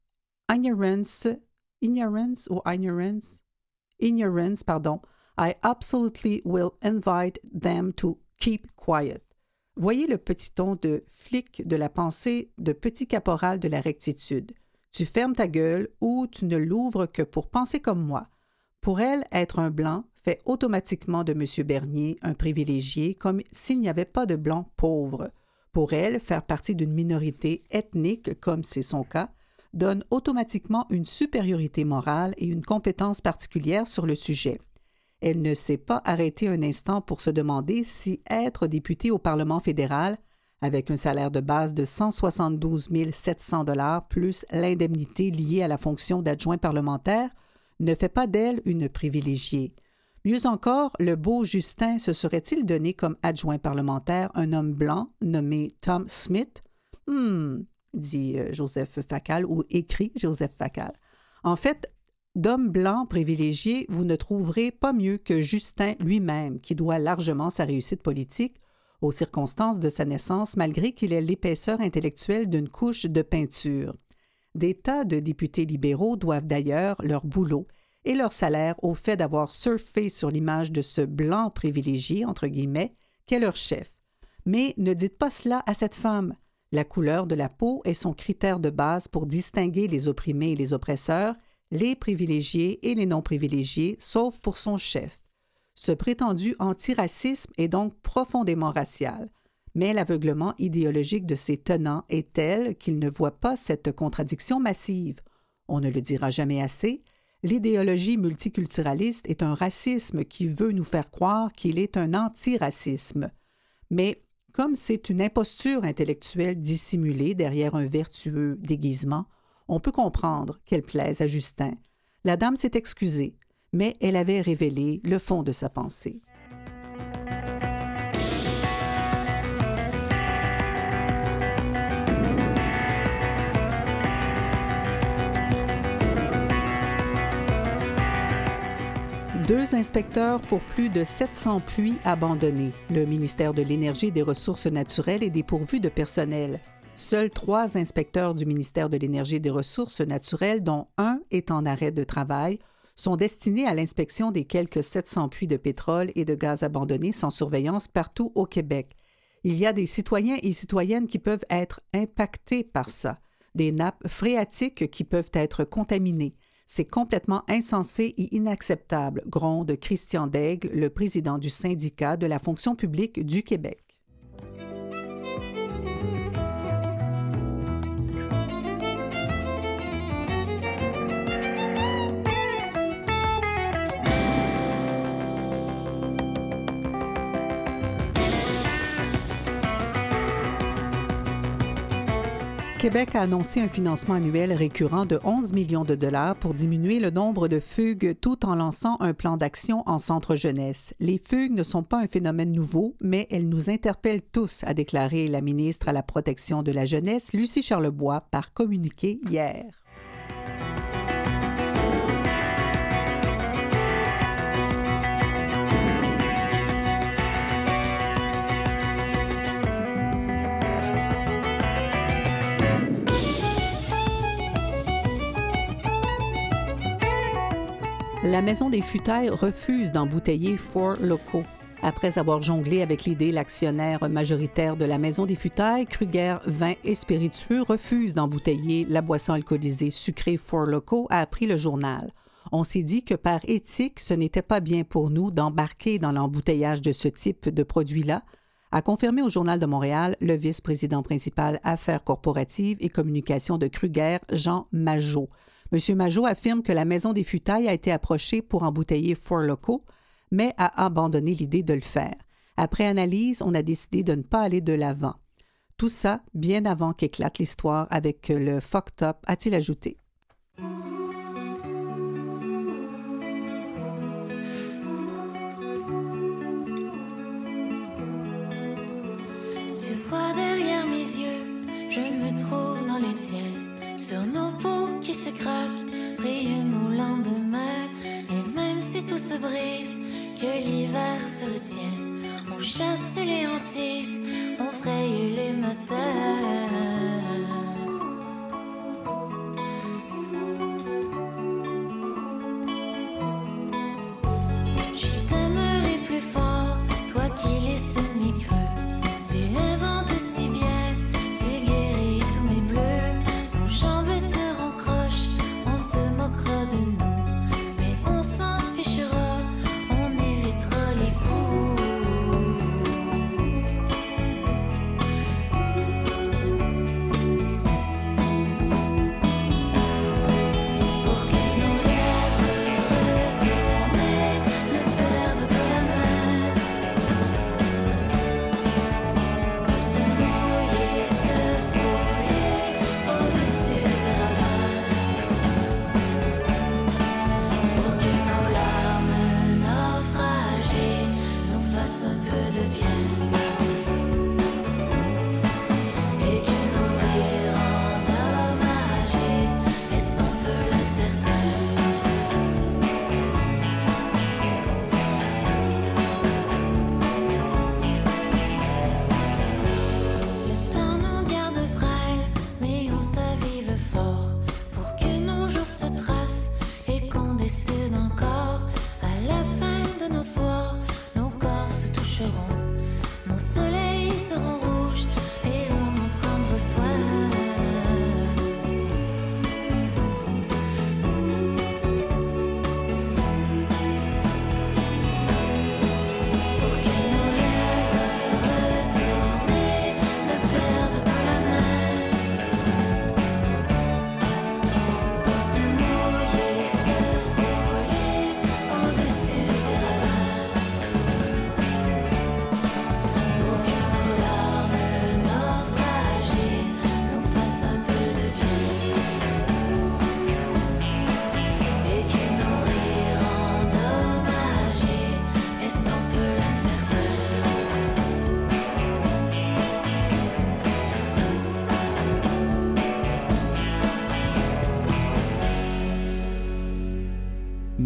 ignorance, ignorance ou ignorance, ignorance, pardon, I absolutely will invite them to keep quiet. Voyez le petit ton de flic de la pensée, de petit caporal de la rectitude. Tu fermes ta gueule ou tu ne l'ouvres que pour penser comme moi. Pour elle, être un blanc fait automatiquement de M. Bernier un privilégié comme s'il n'y avait pas de blancs pauvres. Pour elle, faire partie d'une minorité ethnique, comme c'est son cas, donne automatiquement une supériorité morale et une compétence particulière sur le sujet. Elle ne s'est pas arrêtée un instant pour se demander si être députée au Parlement fédéral, avec un salaire de base de cent soixante-douze mille sept cents dollars plus l'indemnité liée à la fonction d'adjoint parlementaire, ne fait pas d'elle une privilégiée. Mieux encore, le beau Justin se serait-il donné comme adjoint parlementaire un homme blanc nommé Tom Smith? Hmm, dit Joseph Facal, ou écrit Joseph Facal. En fait, d'homme blanc privilégié, vous ne trouverez pas mieux que Justin lui-même, qui doit largement sa réussite politique aux circonstances de sa naissance, malgré qu'il ait l'épaisseur intellectuelle d'une couche de peinture. Des tas de députés libéraux doivent d'ailleurs leur boulot et leur salaire au fait d'avoir surfé sur l'image de ce blanc privilégié, entre guillemets, qu'est leur chef. Mais ne dites pas cela à cette femme. La couleur de la peau est son critère de base pour distinguer les opprimés et les oppresseurs, les privilégiés et les non-privilégiés, sauf pour son chef. Ce prétendu antiracisme est donc profondément racial, mais l'aveuglement idéologique de ses tenants est tel qu'ils ne voient pas cette contradiction massive. On ne le dira jamais assez, l'idéologie multiculturaliste est un racisme qui veut nous faire croire qu'il est un antiracisme. Mais comme c'est une imposture intellectuelle dissimulée derrière un vertueux déguisement, on peut comprendre qu'elle plaise à Justin. La dame s'est excusée, mais elle avait révélé le fond de sa pensée. Deux inspecteurs pour plus de sept cents puits abandonnés. Le ministère de l'Énergie et des Ressources naturelles est dépourvu de personnel. Seuls trois inspecteurs du ministère de l'Énergie et des Ressources naturelles, dont un est en arrêt de travail, sont destinés à l'inspection des quelques sept cents puits de pétrole et de gaz abandonnés sans surveillance partout au Québec. Il y a des citoyens et citoyennes qui peuvent être impactés par ça, des nappes phréatiques qui peuvent être contaminées. C'est complètement insensé et inacceptable, gronde Christian Daigle, le président du syndicat de la fonction publique du Québec. Québec a annoncé un financement annuel récurrent de onze millions de dollars pour diminuer le nombre de fugues tout en lançant un plan d'action en centre jeunesse. Les fugues ne sont pas un phénomène nouveau, mais elles nous interpellent tous, a déclaré la ministre à la protection de la jeunesse, Lucie Charlebois, par communiqué hier. La Maison des Futailles refuse d'embouteiller Four Loko. Après avoir jonglé avec l'idée, l'actionnaire majoritaire de la Maison des Futailles, Kruger Vins et Spiritueux, refuse d'embouteiller la boisson alcoolisée sucrée Four Loko, a appris le journal. On s'est dit que par éthique, ce n'était pas bien pour nous d'embarquer dans l'embouteillage de ce type de produit-là, a confirmé au Journal de Montréal le vice-président principal Affaires corporatives et communications de Kruger, Jean Majot. M. Majot affirme que la Maison des Futailles a été approchée pour embouteiller Four Loko, mais a abandonné l'idée de le faire. Après analyse, on a décidé de ne pas aller de l'avant. Tout ça bien avant qu'éclate l'histoire avec le fucked up, a-t-il ajouté. Tu vois derrière mes yeux, je me trouve dans les tiens. Sur nos peaux qui se craquent, brillent nos lendemains. Et même si tout se brise, que l'hiver se retient, on chasse les hantises, on fraye les matins.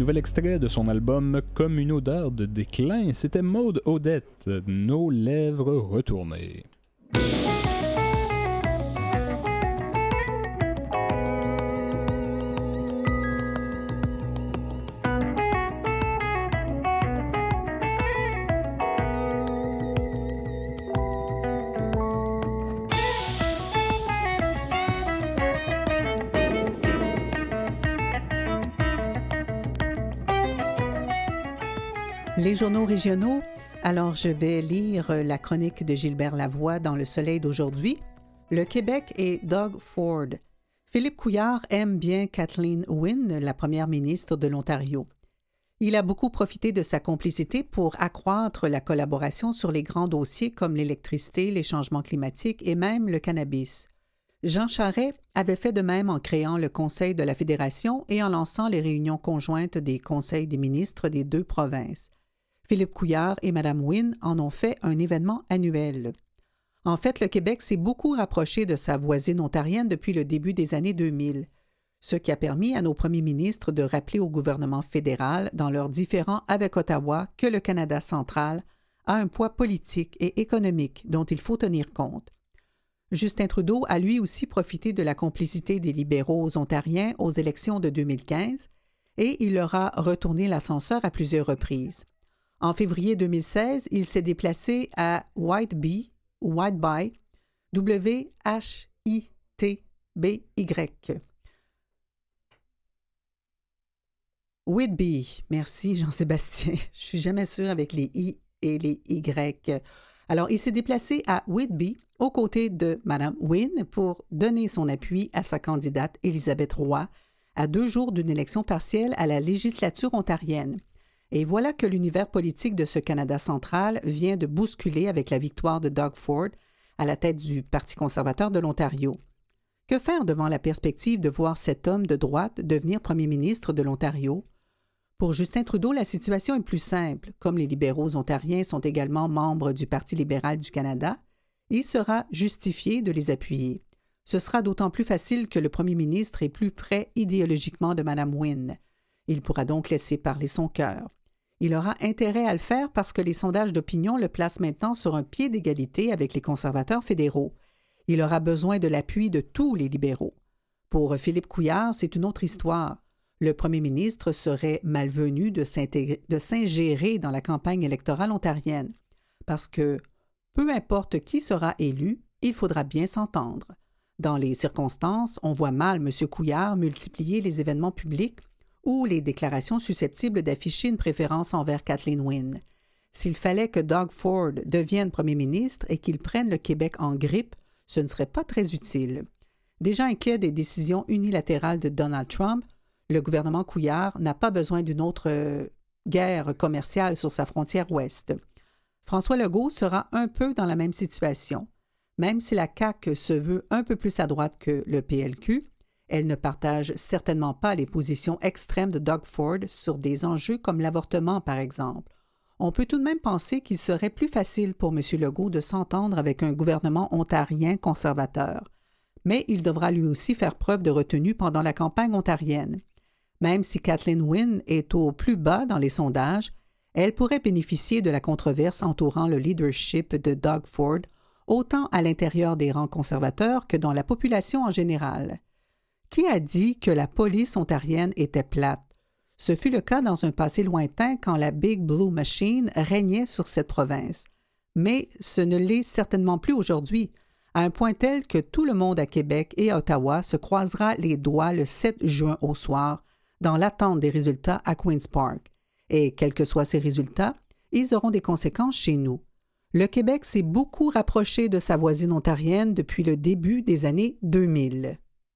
nouvel extrait de son album Comme une odeur de déclin, c'était Maude Odette, Nos lèvres retournées. Les journaux régionaux. Alors, je vais lire la chronique de Gilbert Lavoie dans Le Soleil d'aujourd'hui. Le Québec et Doug Ford. Philippe Couillard aime bien Kathleen Wynne, la première ministre de l'Ontario. Il a beaucoup profité de sa complicité pour accroître la collaboration sur les grands dossiers comme l'électricité, les changements climatiques et même le cannabis. Jean Charest avait fait de même en créant le Conseil de la Fédération et en lançant les réunions conjointes des conseils des ministres des deux provinces. Philippe Couillard et Mme Wynne en ont fait un événement annuel. En fait, le Québec s'est beaucoup rapproché de sa voisine ontarienne depuis le début des années deux mille, ce qui a permis à nos premiers ministres de rappeler au gouvernement fédéral, dans leurs différends avec Ottawa, que le Canada central a un poids politique et économique dont il faut tenir compte. Justin Trudeau a lui aussi profité de la complicité des libéraux ontariens aux élections de deux mille quinze et il leur a retourné l'ascenseur à plusieurs reprises. En février deux mille seize, il s'est déplacé à Whitby, Whitby, W H I T B Y. Whitby, merci Jean-Sébastien. Je suis jamais sûre avec les I et les Y. Alors, il s'est déplacé à Whitby aux côtés de Mme Wynne pour donner son appui à sa candidate Élisabeth Roy à deux jours d'une élection partielle à la législature ontarienne. Et voilà que l'univers politique de ce Canada central vient de bousculer avec la victoire de Doug Ford à la tête du Parti conservateur de l'Ontario. Que faire devant la perspective de voir cet homme de droite devenir premier ministre de l'Ontario? Pour Justin Trudeau, la situation est plus simple. Comme les libéraux ontariens sont également membres du Parti libéral du Canada, il sera justifié de les appuyer. Ce sera d'autant plus facile que le premier ministre est plus près idéologiquement de Mme Wynne. Il pourra donc laisser parler son cœur. Il aura intérêt à le faire parce que les sondages d'opinion le placent maintenant sur un pied d'égalité avec les conservateurs fédéraux. Il aura besoin de l'appui de tous les libéraux. Pour Philippe Couillard, c'est une autre histoire. Le premier ministre serait malvenu de, de s'ingérer dans la campagne électorale ontarienne, parce que, peu importe qui sera élu, il faudra bien s'entendre. Dans les circonstances, on voit mal M. Couillard multiplier les événements publics ou les déclarations susceptibles d'afficher une préférence envers Kathleen Wynne. S'il fallait que Doug Ford devienne premier ministre et qu'il prenne le Québec en grippe, ce ne serait pas très utile. Déjà inquiet des décisions unilatérales de Donald Trump, le gouvernement Couillard n'a pas besoin d'une autre euh, guerre commerciale sur sa frontière ouest. François Legault sera un peu dans la même situation. Même si la C A Q se veut un peu plus à droite que le P L Q, elle ne partage certainement pas les positions extrêmes de Doug Ford sur des enjeux comme l'avortement, par exemple. On peut tout de même penser qu'il serait plus facile pour M. Legault de s'entendre avec un gouvernement ontarien conservateur. Mais il devra lui aussi faire preuve de retenue pendant la campagne ontarienne. Même si Kathleen Wynne est au plus bas dans les sondages, elle pourrait bénéficier de la controverse entourant le leadership de Doug Ford, autant à l'intérieur des rangs conservateurs que dans la population en général. Qui a dit que la police ontarienne était plate? Ce fut le cas dans un passé lointain quand la Big Blue Machine régnait sur cette province. Mais ce ne l'est certainement plus aujourd'hui, à un point tel que tout le monde à Québec et à Ottawa se croisera les doigts le sept juin au soir, dans l'attente des résultats à Queen's Park. Et quels que soient ces résultats, ils auront des conséquences chez nous. Le Québec s'est beaucoup rapproché de sa voisine ontarienne depuis le début des années deux mille.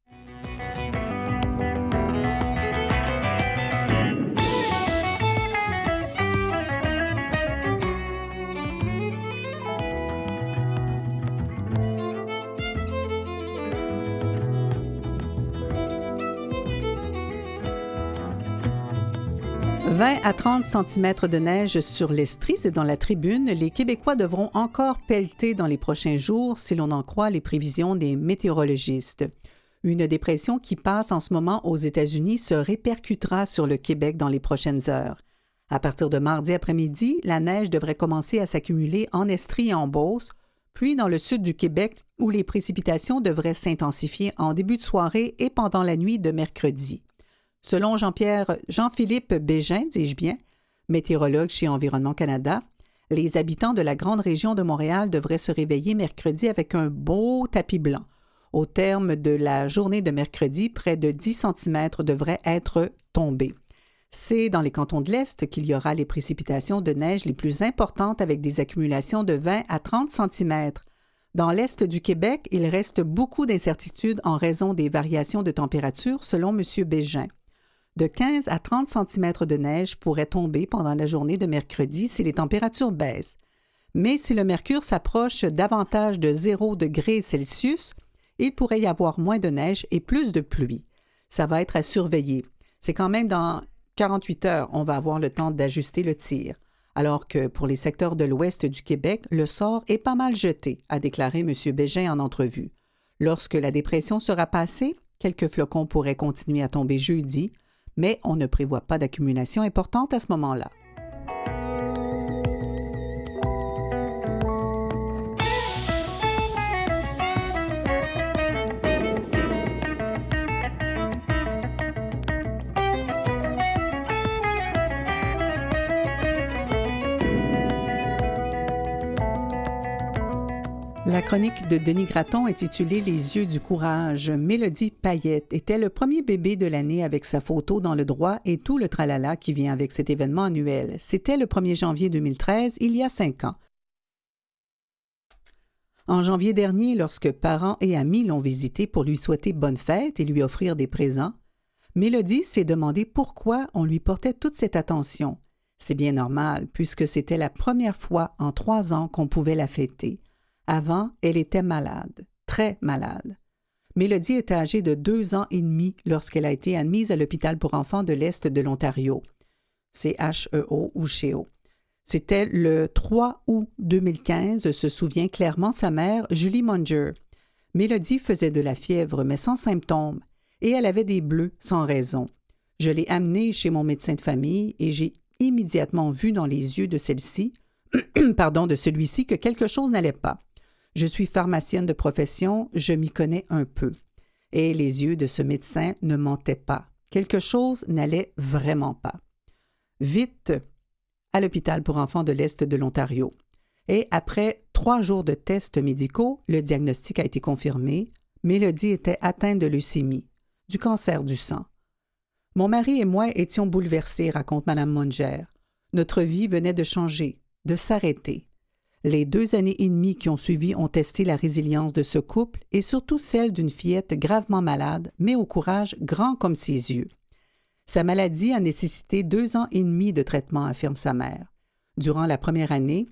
vingt à trente centimètres de neige sur l'Estrie, c'est dans la tribune. Les Québécois devront encore pelleter dans les prochains jours si l'on en croit les prévisions des météorologistes. Une dépression qui passe en ce moment aux États-Unis se répercutera sur le Québec dans les prochaines heures. À partir de mardi après-midi, la neige devrait commencer à s'accumuler en Estrie et en Beauce, puis dans le sud du Québec, où les précipitations devraient s'intensifier en début de soirée et pendant la nuit de mercredi. Selon Jean-Pierre, Jean-Philippe Bégin, dis-je bien, météorologue chez Environnement Canada, les habitants de la grande région de Montréal devraient se réveiller mercredi avec un beau tapis blanc. Au terme de la journée de mercredi, près de dix centimètres devraient être tombés. C'est dans les cantons de l'Est qu'il y aura les précipitations de neige les plus importantes avec des accumulations de vingt à trente centimètres. Dans l'Est du Québec, il reste beaucoup d'incertitudes en raison des variations de température selon M. Bégin. De quinze à trente centimètres de neige pourraient tomber pendant la journée de mercredi si les températures baissent. Mais si le mercure s'approche davantage de zéro degré Celsius, il pourrait y avoir moins de neige et plus de pluie. Ça va être à surveiller. C'est quand même dans quarante-huit heures, on va avoir le temps d'ajuster le tir. Alors que pour les secteurs de l'ouest du Québec, le sort est pas mal jeté, a déclaré M. Bégin en entrevue. Lorsque la dépression sera passée, quelques flocons pourraient continuer à tomber jeudi, mais on ne prévoit pas d'accumulation importante à ce moment-là. La chronique de Denis Gratton intitulée « Les yeux du courage », Mélodie Payette était le premier bébé de l'année avec sa photo dans le droit et tout le tralala qui vient avec cet événement annuel. C'était le premier janvier deux mille treize, il y a cinq ans. En janvier dernier, lorsque parents et amis l'ont visité pour lui souhaiter bonne fête et lui offrir des présents, Mélodie s'est demandé pourquoi on lui portait toute cette attention. C'est bien normal, puisque c'était la première fois en trois ans qu'on pouvait la fêter. Avant, elle était malade, très malade. Mélodie était âgée de deux ans et demi lorsqu'elle a été admise à l'hôpital pour enfants de l'Est de l'Ontario, C H E O ou C H E O. C'était le trois août deux mille quinze, se souvient clairement sa mère, Julie Munger. Mélodie faisait de la fièvre, mais sans symptômes, et elle avait des bleus sans raison. Je l'ai amenée chez mon médecin de famille et j'ai immédiatement vu dans les yeux de celle-ci, pardon, de celui-ci, que quelque chose n'allait pas. Je suis pharmacienne de profession, je m'y connais un peu. Et les yeux de ce médecin ne mentaient pas. Quelque chose n'allait vraiment pas. Vite, à l'hôpital pour enfants de l'Est de l'Ontario. Et après trois jours de tests médicaux, le diagnostic a été confirmé. Mélodie était atteinte de leucémie, du cancer du sang. Mon mari et moi étions bouleversés, raconte Mme Munger. Notre vie venait de changer, de s'arrêter. Les deux années et demie qui ont suivi ont testé la résilience de ce couple et surtout celle d'une fillette gravement malade, mais au courage grand comme ses yeux. Sa maladie a nécessité deux ans et demi de traitement, affirme sa mère. Durant la première année,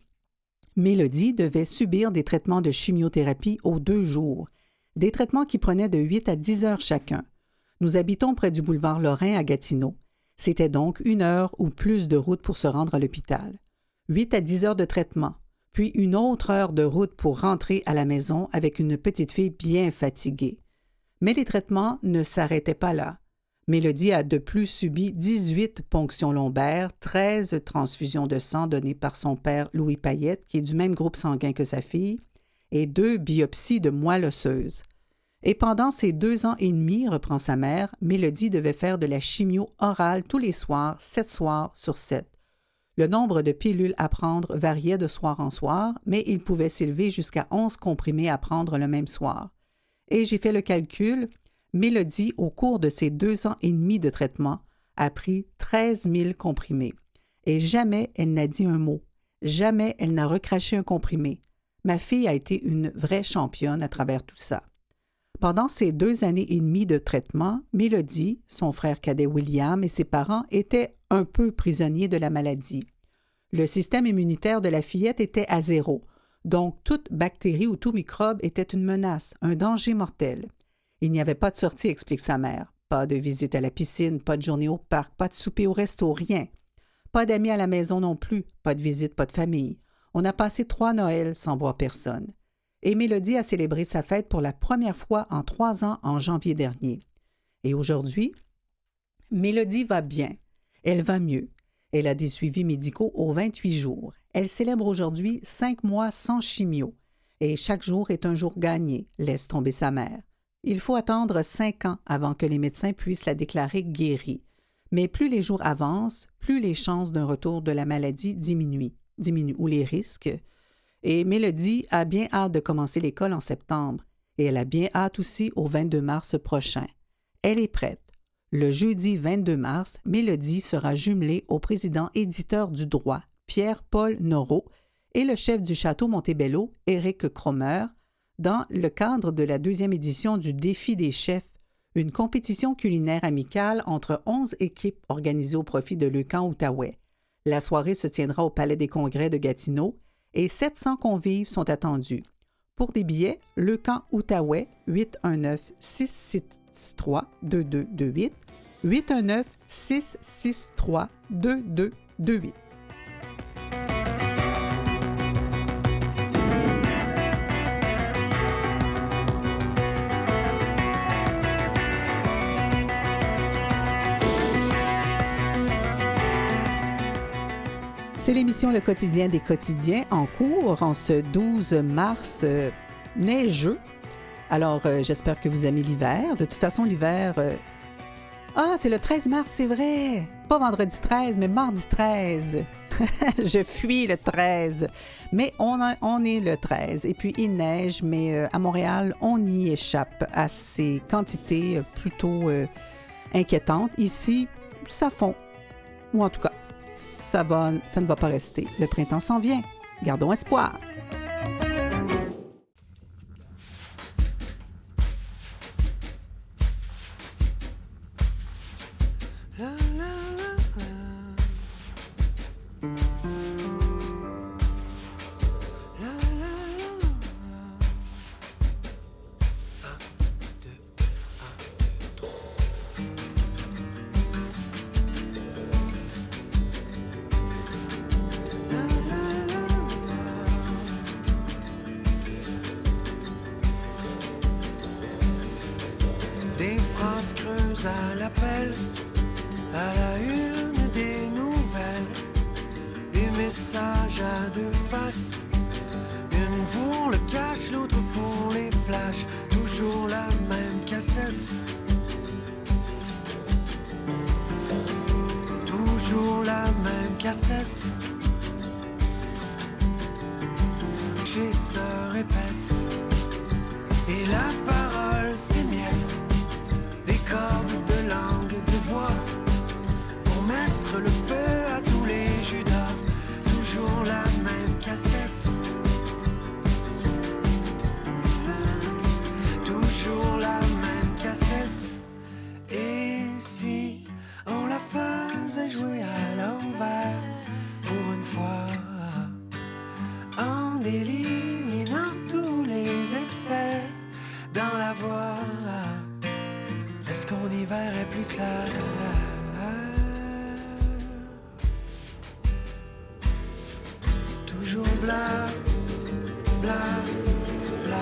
Mélodie devait subir des traitements de chimiothérapie aux deux jours, des traitements qui prenaient de huit à dix heures chacun. Nous habitons près du boulevard Lorrain à Gatineau. C'était donc une heure ou plus de route pour se rendre à l'hôpital. Huit à dix heures de traitement, puis une autre heure de route pour rentrer à la maison avec une petite fille bien fatiguée. Mais les traitements ne s'arrêtaient pas là. Mélodie a de plus subi dix-huit ponctions lombaires, treize transfusions de sang données par son père Louis Payette, qui est du même groupe sanguin que sa fille, et deux biopsies de moelle osseuse. Et pendant ces deux ans et demi, reprend sa mère, Mélodie devait faire de la chimio orale tous les soirs, sept soirs sur sept. Le nombre de pilules à prendre variait de soir en soir, mais il pouvait s'élever jusqu'à onze comprimés à prendre le même soir. Et j'ai fait le calcul, Mélodie, au cours de ces deux ans et demi de traitement, a pris treize mille comprimés. Et jamais elle n'a dit un mot. Jamais elle n'a recraché un comprimé. Ma fille a été une vraie championne à travers tout ça. Pendant ces deux années et demie de traitement, Mélodie, son frère cadet William et ses parents étaient un peu prisonniers de la maladie. Le système immunitaire de la fillette était à zéro, donc toute bactérie ou tout microbe était une menace, un danger mortel. Il n'y avait pas de sortie, explique sa mère. Pas de visite à la piscine, pas de journée au parc, pas de souper au resto, rien. Pas d'amis à la maison non plus, pas de visite, pas de famille. On a passé trois Noëls sans voir personne. Et Mélodie a célébré sa fête pour la première fois en trois ans en janvier dernier. Et aujourd'hui, Mélodie va bien. Elle va mieux. Elle a des suivis médicaux aux vingt-huit jours. Elle célèbre aujourd'hui cinq mois sans chimio. Et chaque jour est un jour gagné, laisse tomber sa mère. Il faut attendre cinq ans avant que les médecins puissent la déclarer guérie. Mais plus les jours avancent, plus les chances d'un retour de la maladie diminuent, diminuent ou les risques. Et Mélodie a bien hâte de commencer l'école en septembre. Et elle a bien hâte aussi au vingt-deux mars prochain. Elle est prête. Le jeudi vingt-deux mars, Mélodie sera jumelée au président éditeur du droit, Pierre-Paul Noreau, et le chef du château Montebello, Éric Cromer, dans le cadre de la deuxième édition du Défi des chefs, une compétition culinaire amicale entre onze équipes organisées au profit de Leucan-Outaouais. La soirée se tiendra au Palais des Congrès de Gatineau et sept cents convives sont attendus. Pour des billets, Leucan-Outaouais, huit un neuf, six six trois, deux deux deux huit, huit un neuf, six six trois, deux deux deux huit. C'est l'émission Le quotidien des quotidiens en cours en ce douze mars euh, neigeux. Alors, euh, j'espère que vous aimez l'hiver. De toute façon, l'hiver... Euh... Ah, c'est le treize mars, c'est vrai! Pas vendredi treize, mais mardi treize. Je fuis le treize. Mais on, a, on est le treize. Et puis, il neige, mais euh, à Montréal, on y échappe à ces quantités euh, plutôt euh, inquiétantes. Ici, ça fond. Ou en tout cas, ça, va, ça ne va pas rester. Le printemps s'en vient. Gardons espoir. À l'appel, à la une des nouvelles, des messages à deux faces, une pour le cash, l'autre pour les flashs, toujours la même cassette, toujours la même cassette, chez se répète, et la parole s'émiette. Cordes de langue de bois pour mettre le feu à tous les Judas, toujours la même cassette, toujours la même cassette. Et si on la faisait jouer à l'envers pour une fois, en éliminant tous les effets dans la voix, est-ce qu'on y verrait plus clair? Toujours blanc, blanc, blanc.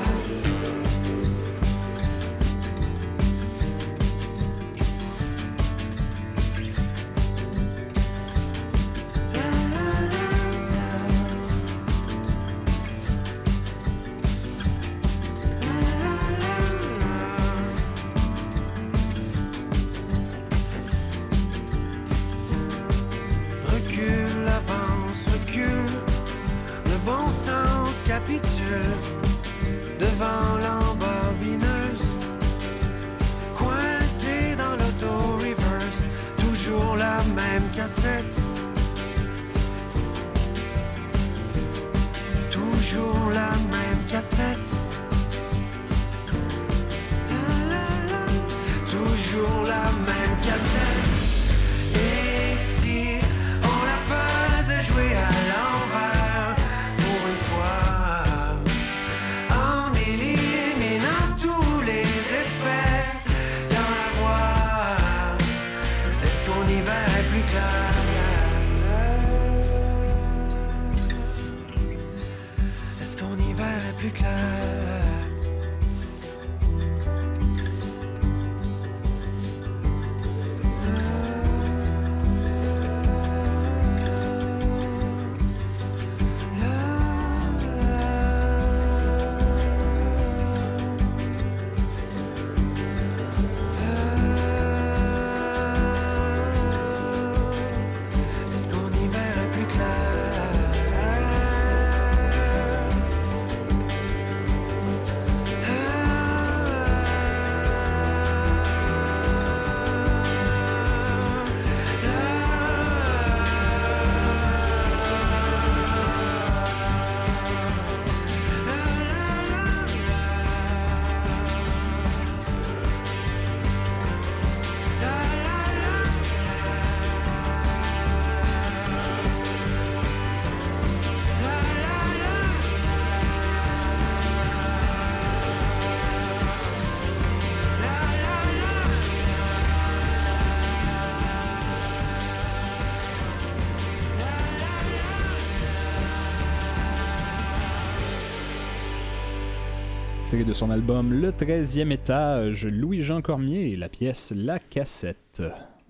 tiré de son album Le treizième étage, Louis-Jean Cormier et la pièce La Cassette.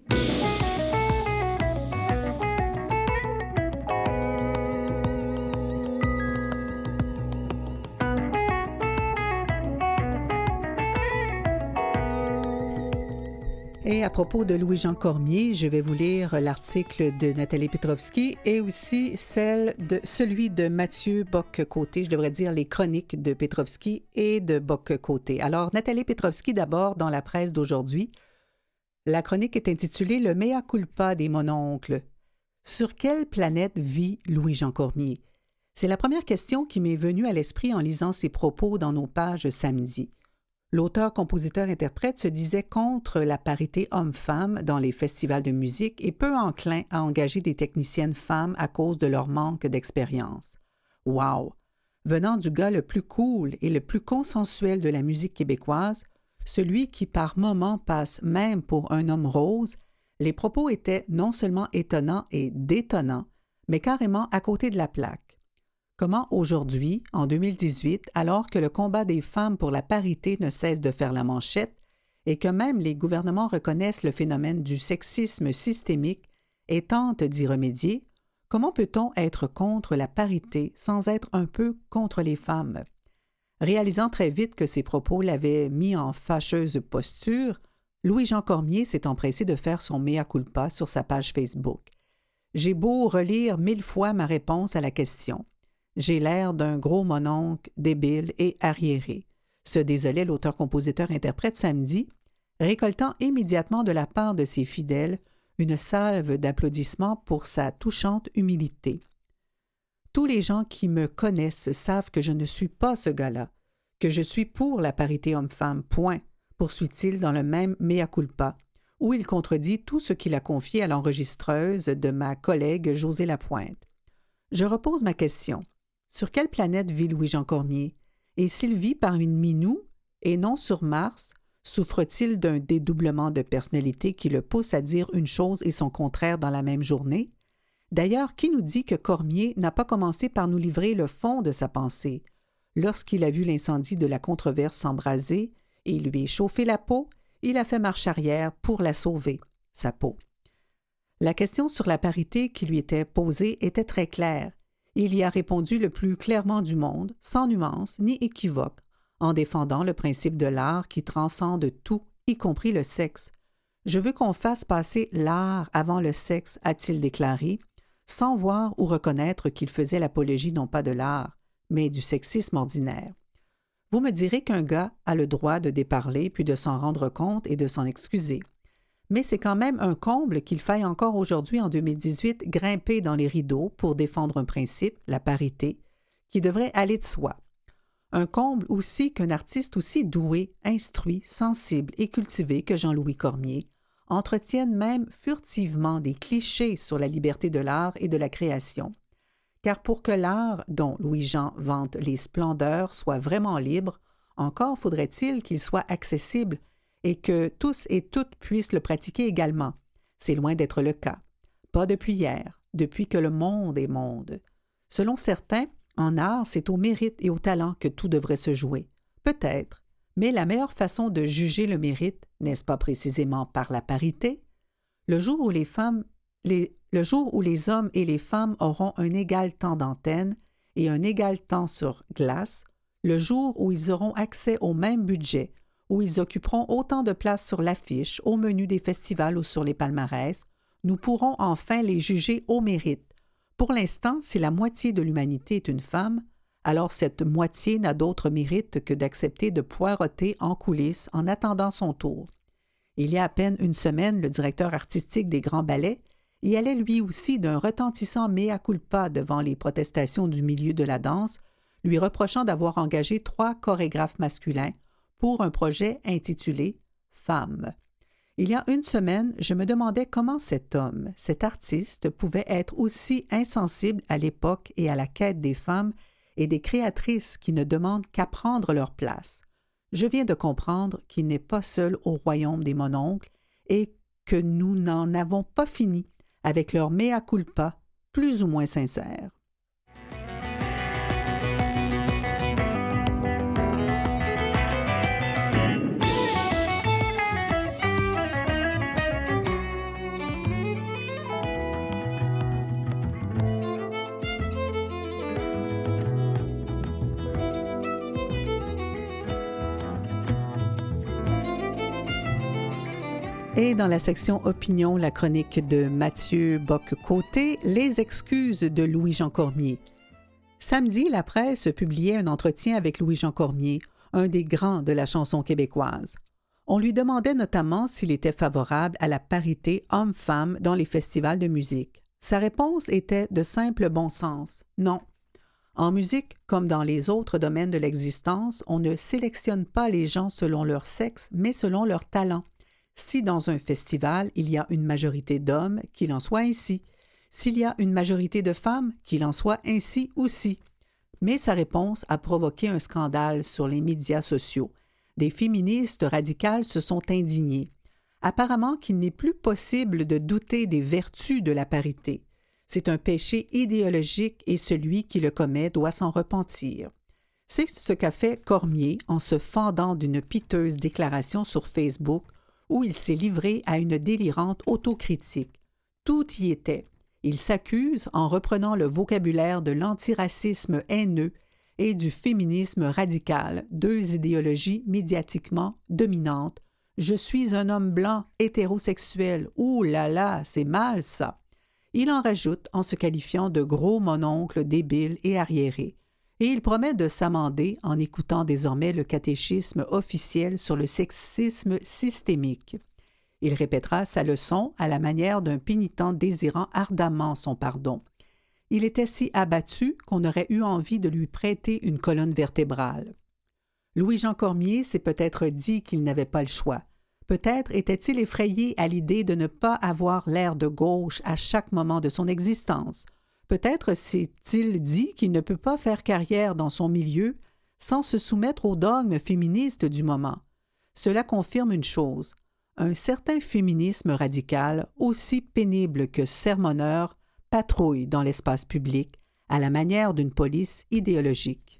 Et à propos de Louis-Jean Cormier, je vais vous lire l'article de Nathalie Petrovski et aussi celle de, celui de Mathieu Bock-Côté, je devrais dire les chroniques de Petrovski et de Bock-Côté. Alors, Nathalie Petrovski d'abord dans la presse d'aujourd'hui. La chronique est intitulée « Le mea culpa des mononcles ». Sur quelle planète vit Louis-Jean Cormier? C'est la première question qui m'est venue à l'esprit en lisant ses propos dans nos pages samedi. L'auteur, compositeur, interprète se disait contre la parité homme-femme dans les festivals de musique et peu enclin à engager des techniciennes femmes à cause de leur manque d'expérience. Wow! Venant du gars le plus cool et le plus consensuel de la musique québécoise, celui qui par moments passe même pour un homme rose, les propos étaient non seulement étonnants et détonnants, mais carrément à côté de la plaque. Comment aujourd'hui, en deux mille dix-huit, alors que le combat des femmes pour la parité ne cesse de faire la manchette et que même les gouvernements reconnaissent le phénomène du sexisme systémique et tentent d'y remédier, comment peut-on être contre la parité sans être un peu contre les femmes? Réalisant très vite que ses propos l'avaient mis en fâcheuse posture, Louis-Jean Cormier s'est empressé de faire son mea culpa sur sa page Facebook. J'ai beau relire mille fois ma réponse à la question. J'ai l'air d'un gros mononcle débile et arriéré, se désolait l'auteur-compositeur-interprète samedi, récoltant immédiatement de la part de ses fidèles une salve d'applaudissements pour sa touchante humilité. Tous les gens qui me connaissent savent que je ne suis pas ce gars-là, que je suis pour la parité homme-femme, point, poursuit-il dans le même mea culpa, où il contredit tout ce qu'il a confié à l'enregistreuse de ma collègue Josée Lapointe. Je repose ma question. Sur quelle planète vit Louis-Jean Cormier? Et s'il vit parmi nous et non sur Mars, souffre-t-il d'un dédoublement de personnalité qui le pousse à dire une chose et son contraire dans la même journée? D'ailleurs, qui nous dit que Cormier n'a pas commencé par nous livrer le fond de sa pensée? Lorsqu'il a vu l'incendie de la controverse s'embraser et lui chauffer la peau, il a fait marche arrière pour la sauver, sa peau. La question sur la parité qui lui était posée était très claire. Il y a répondu le plus clairement du monde, sans nuance ni équivoque, en défendant le principe de l'art qui transcende tout, y compris le sexe. « Je veux qu'on fasse passer l'art avant le sexe », a-t-il déclaré, sans voir ou reconnaître qu'il faisait l'apologie non pas de l'art, mais du sexisme ordinaire. Vous me direz qu'un gars a le droit de déparler puis de s'en rendre compte et de s'en excuser. Mais c'est quand même un comble qu'il faille encore aujourd'hui, en deux mille dix-huit, grimper dans les rideaux pour défendre un principe, la parité, qui devrait aller de soi. Un comble aussi qu'un artiste aussi doué, instruit, sensible et cultivé que Jean-Louis Cormier entretienne même furtivement des clichés sur la liberté de l'art et de la création. Car pour que l'art dont Louis-Jean vante les splendeurs soit vraiment libre, encore faudrait-il qu'il soit accessible et que tous et toutes puissent le pratiquer également. C'est loin d'être le cas. Pas depuis hier, depuis que le monde est monde. Selon certains, en art, c'est au mérite et au talent que tout devrait se jouer. Peut-être, mais la meilleure façon de juger le mérite, n'est-ce pas précisément par la parité? Le jour où les femmes, les, le jour où les hommes et les femmes auront un égal temps d'antenne et un égal temps sur glace, le jour où ils auront accès au même budget, où ils occuperont autant de place sur l'affiche, au menu des festivals ou sur les palmarès, nous pourrons enfin les juger au mérite. Pour l'instant, si la moitié de l'humanité est une femme, alors cette moitié n'a d'autre mérite que d'accepter de poireauter en coulisses en attendant son tour. Il y a à peine une semaine, le directeur artistique des Grands Ballets y allait lui aussi d'un retentissant mea culpa devant les protestations du milieu de la danse, lui reprochant d'avoir engagé trois chorégraphes masculins pour un projet intitulé « Femmes ». Il y a une semaine, je me demandais comment cet homme, cet artiste, pouvait être aussi insensible à l'époque et à la quête des femmes et des créatrices qui ne demandent qu'à prendre leur place. Je viens de comprendre qu'il n'est pas seul au royaume des mononcles et que nous n'en avons pas fini avec leur mea culpa plus ou moins sincère. Et dans la section Opinion, la chronique de Mathieu Bock-Côté, les excuses de Louis-Jean Cormier. Samedi, la presse publiait un entretien avec Louis-Jean Cormier, un des grands de la chanson québécoise. On lui demandait notamment s'il était favorable à la parité homme-femme dans les festivals de musique. Sa réponse était de simple bon sens, non. En musique, comme dans les autres domaines de l'existence, on ne sélectionne pas les gens selon leur sexe, mais selon leur talent. Si dans un festival, il y a une majorité d'hommes, qu'il en soit ainsi. S'il y a une majorité de femmes, qu'il en soit ainsi aussi. Mais sa réponse a provoqué un scandale sur les médias sociaux. Des féministes radicales se sont indignées. Apparemment qu'il n'est plus possible de douter des vertus de la parité. C'est un péché idéologique et celui qui le commet doit s'en repentir. C'est ce qu'a fait Cormier en se fendant d'une piteuse déclaration sur Facebook où il s'est livré à une délirante autocritique. Tout y était. Il s'accuse, en reprenant le vocabulaire de l'antiracisme haineux et du féminisme radical, deux idéologies médiatiquement dominantes. Je suis un homme blanc hétérosexuel. Ouh là là, c'est mal ça. Il en rajoute en se qualifiant de gros mononcle débile et arriéré. Et il promet de s'amender en écoutant désormais le catéchisme officiel sur le sexisme systémique. Il répétera sa leçon à la manière d'un pénitent désirant ardemment son pardon. Il était si abattu qu'on aurait eu envie de lui prêter une colonne vertébrale. Louis-Jean Cormier s'est peut-être dit qu'il n'avait pas le choix. Peut-être était-il effrayé à l'idée de ne pas avoir l'air de gauche à chaque moment de son existence. Peut-être s'est-il dit qu'il ne peut pas faire carrière dans son milieu sans se soumettre aux dogmes féministes du moment. Cela confirme une chose. Un certain féminisme radical, aussi pénible que sermonneur, patrouille dans l'espace public à la manière d'une police idéologique.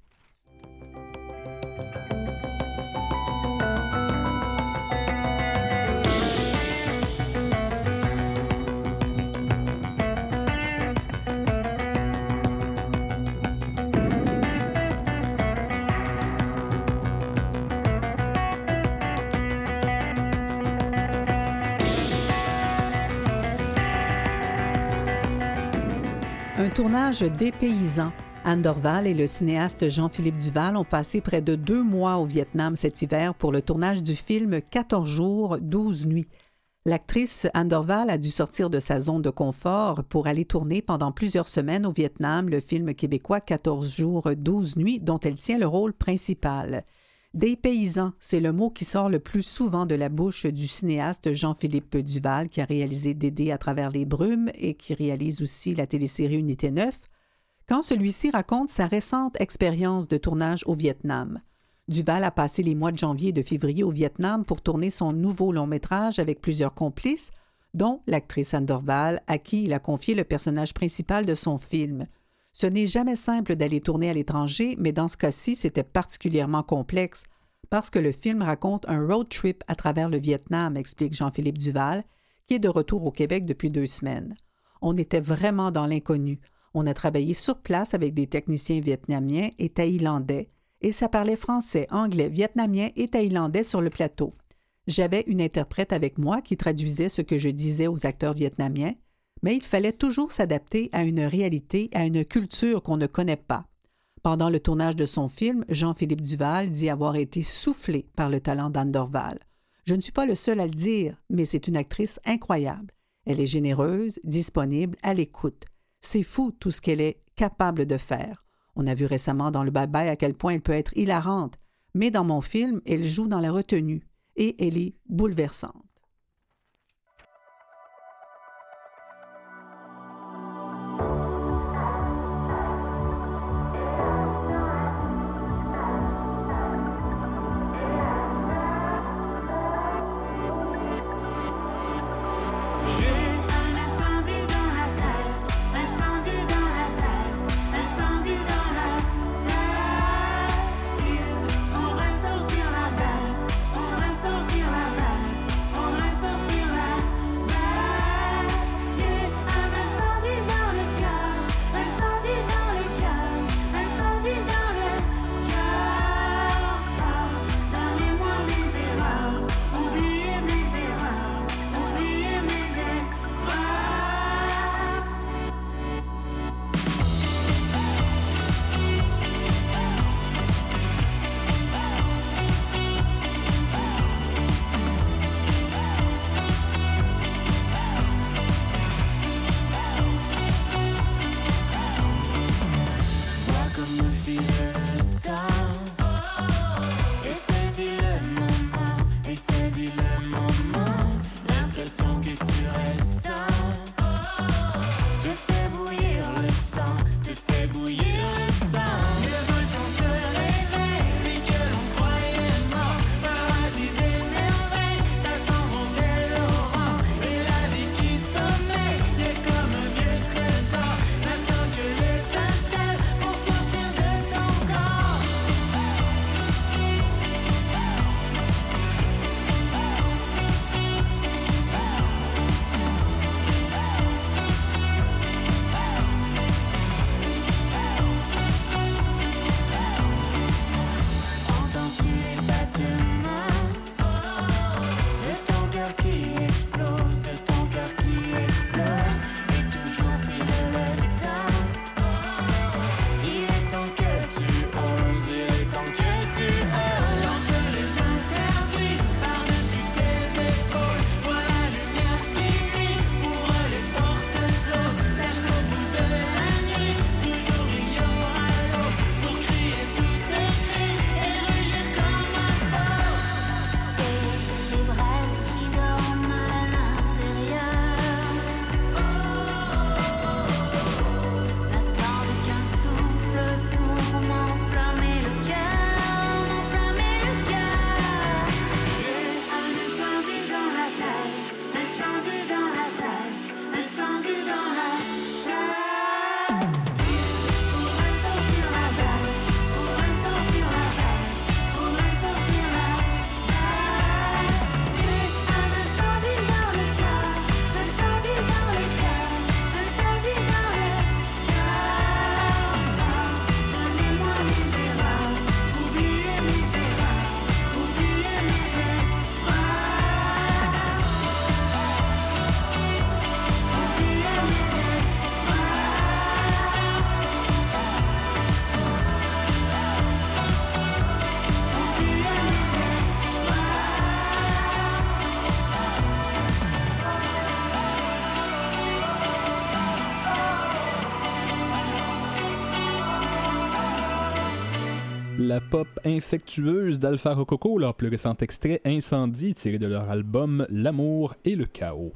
Un tournage dépaysant. Anne Dorval et le cinéaste Jean-Philippe Duval ont passé près de deux mois au Vietnam cet hiver pour le tournage du film quatorze jours, douze nuits. L'actrice Anne Dorval a dû sortir de sa zone de confort pour aller tourner pendant plusieurs semaines au Vietnam le film québécois quatorze jours, douze nuits dont elle tient le rôle principal. Dépaysant, c'est le mot qui sort le plus souvent de la bouche du cinéaste Jean-Philippe Duval qui a réalisé Dédé à travers les brumes et qui réalise aussi la télésérie Unité neuf, quand celui-ci raconte sa récente expérience de tournage au Vietnam. Duval a passé les mois de janvier et de février au Vietnam pour tourner son nouveau long-métrage avec plusieurs complices, dont l'actrice Anne Dorval, à qui il a confié le personnage principal de son film. Ce n'est jamais simple d'aller tourner à l'étranger, mais dans ce cas-ci, c'était particulièrement complexe parce que le film raconte un road trip à travers le Vietnam, explique Jean-Philippe Duval, qui est de retour au Québec depuis deux semaines. On était vraiment dans l'inconnu. On a travaillé sur place avec des techniciens vietnamiens et thaïlandais, et ça parlait français, anglais, vietnamien et thaïlandais sur le plateau. J'avais une interprète avec moi qui traduisait ce que je disais aux acteurs vietnamiens, mais il fallait toujours s'adapter à une réalité, à une culture qu'on ne connaît pas. Pendant le tournage de son film, Jean-Philippe Duval dit avoir été soufflé par le talent d'Anne Dorval. Je ne suis pas le seul à le dire, mais c'est une actrice incroyable. Elle est généreuse, disponible, à l'écoute. C'est fou tout ce qu'elle est capable de faire. On a vu récemment dans le bye-bye à quel point elle peut être hilarante, mais dans mon film, elle joue dans la retenue et elle est bouleversante. Sortir la bête, la pop infectueuse d'Alpha Rococo, leur plus récent extrait Incendie, tiré de leur album L'amour et le chaos.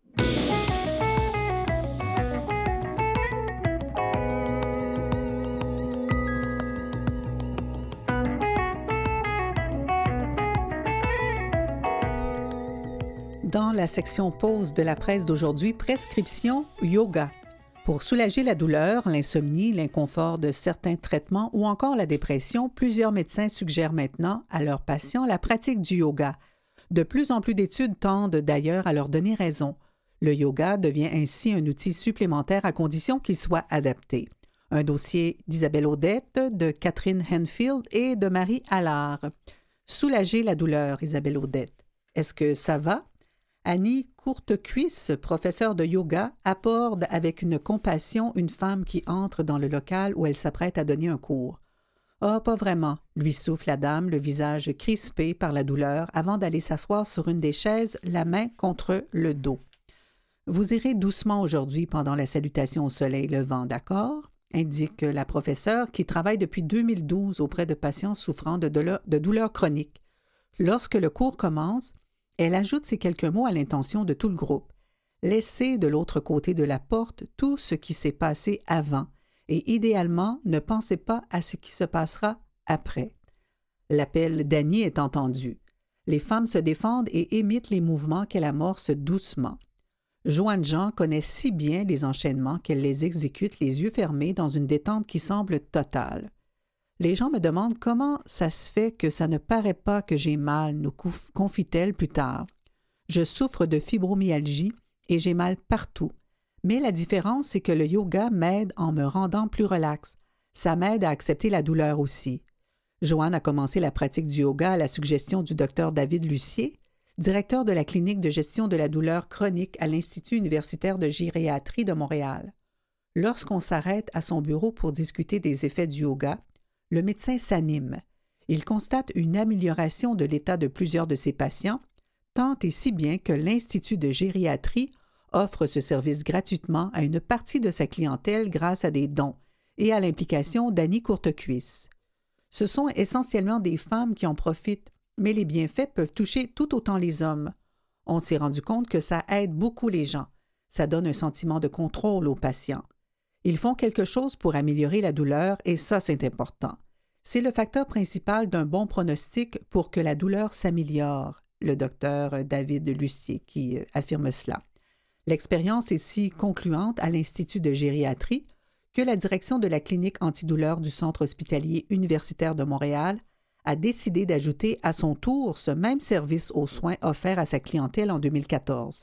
Dans la section pause de la presse d'aujourd'hui, prescription yoga. Pour soulager la douleur, l'insomnie, l'inconfort de certains traitements ou encore la dépression, plusieurs médecins suggèrent maintenant à leurs patients la pratique du yoga. De plus en plus d'études tendent d'ailleurs à leur donner raison. Le yoga devient ainsi un outil supplémentaire à condition qu'il soit adapté. Un dossier d'Isabelle Audette, de Catherine Henfield et de Marie Allard. Soulager la douleur, Isabelle Audette. Est-ce que ça va? Annie Courtecuisse, professeure de yoga, aborde avec une compassion une femme qui entre dans le local où elle s'apprête à donner un cours. « Ah, oh, pas vraiment », lui souffle la dame, le visage crispé par la douleur, avant d'aller s'asseoir sur une des chaises, la main contre le dos. « Vous irez doucement aujourd'hui pendant la salutation au soleil levant, d'accord ?» indique la professeure qui travaille depuis deux mille douze auprès de patients souffrant de douleurs de douleur chroniques. Lorsque le cours commence, elle ajoute ces quelques mots à l'intention de tout le groupe. Laissez de l'autre côté de la porte tout ce qui s'est passé avant et idéalement, ne pensez pas à ce qui se passera après. L'appel d'Annie est entendu. Les femmes se défendent et imitent les mouvements qu'elle amorce doucement. Joanne Jean connaît si bien les enchaînements qu'elle les exécute les yeux fermés dans une détente qui semble totale. Les gens me demandent comment ça se fait que ça ne paraît pas que j'ai mal, nous confie-t-elle plus tard. Je souffre de fibromyalgie et j'ai mal partout. Mais la différence, c'est que le yoga m'aide en me rendant plus relax. Ça m'aide à accepter la douleur aussi. Joanne a commencé la pratique du yoga à la suggestion du docteur David Lucier, directeur de la clinique de gestion de la douleur chronique à l'Institut universitaire de gériatrie de Montréal. Lorsqu'on s'arrête à son bureau pour discuter des effets du yoga, le médecin s'anime. Il constate une amélioration de l'état de plusieurs de ses patients, tant et si bien que l'Institut de gériatrie offre ce service gratuitement à une partie de sa clientèle grâce à des dons et à l'implication d'Annie Courtecuisse. Ce sont essentiellement des femmes qui en profitent, mais les bienfaits peuvent toucher tout autant les hommes. On s'est rendu compte que ça aide beaucoup les gens. Ça donne un sentiment de contrôle aux patients. Ils font quelque chose pour améliorer la douleur et ça, c'est important. C'est le facteur principal d'un bon pronostic pour que la douleur s'améliore, le docteur David Lucier qui affirme cela. L'expérience est si concluante à l'Institut de gériatrie que la direction de la clinique antidouleur du Centre hospitalier universitaire de Montréal a décidé d'ajouter à son tour ce même service aux soins offerts à sa clientèle en deux mille quatorze.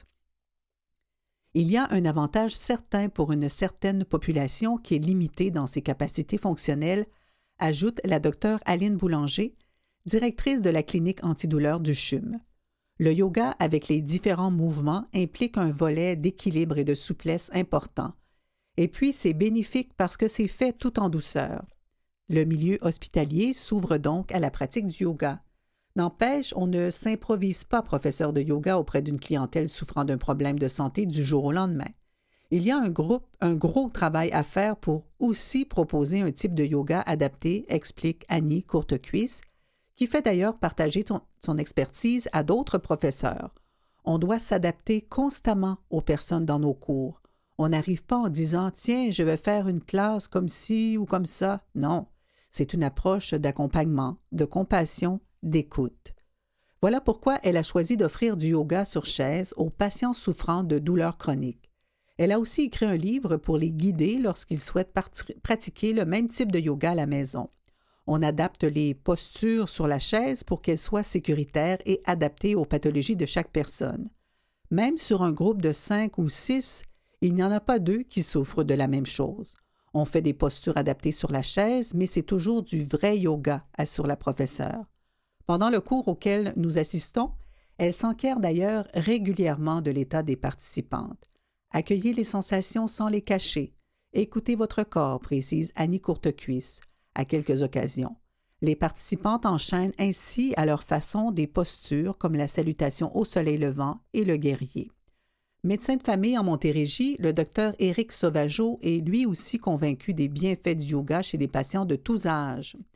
Il y a un avantage certain pour une certaine population qui est limitée dans ses capacités fonctionnelles, ajoute la docteure Aline Boulanger, directrice de la clinique antidouleur du C H U M. Le yoga, avec les différents mouvements, implique un volet d'équilibre et de souplesse important. Et puis, c'est bénéfique parce que c'est fait tout en douceur. Le milieu hospitalier s'ouvre donc à la pratique du yoga. N'empêche, on ne s'improvise pas professeur de yoga auprès d'une clientèle souffrant d'un problème de santé du jour au lendemain. Il y a un, groupe, un gros travail à faire pour aussi proposer un type de yoga adapté, explique Annie Courtecuisse, qui fait d'ailleurs partager ton, son expertise à d'autres professeurs. On doit s'adapter constamment aux personnes dans nos cours. On n'arrive pas en disant « Tiens, je vais faire une classe comme ci ou comme ça ». Non, c'est une approche d'accompagnement, de compassion, d'écoute. Voilà pourquoi elle a choisi d'offrir du yoga sur chaise aux patients souffrant de douleurs chroniques. Elle a aussi écrit un livre pour les guider lorsqu'ils souhaitent pratiquer le même type de yoga à la maison. On adapte les postures sur la chaise pour qu'elles soient sécuritaires et adaptées aux pathologies de chaque personne. Même sur un groupe de cinq ou six, il n'y en a pas deux qui souffrent de la même chose. On fait des postures adaptées sur la chaise, mais c'est toujours du vrai yoga, assure la professeure. Pendant le cours auquel nous assistons, elle s'enquiert d'ailleurs régulièrement de l'état des participantes. Accueillez les sensations sans les cacher. Écoutez votre corps, précise Annie Courtecuisse, à quelques occasions. Les participantes enchaînent ainsi à leur façon des postures comme la salutation au soleil levant et le guerrier. Médecin de famille en Montérégie, le docteur Éric Sauvageau est lui aussi convaincu des bienfaits du yoga chez les patients de tous âges.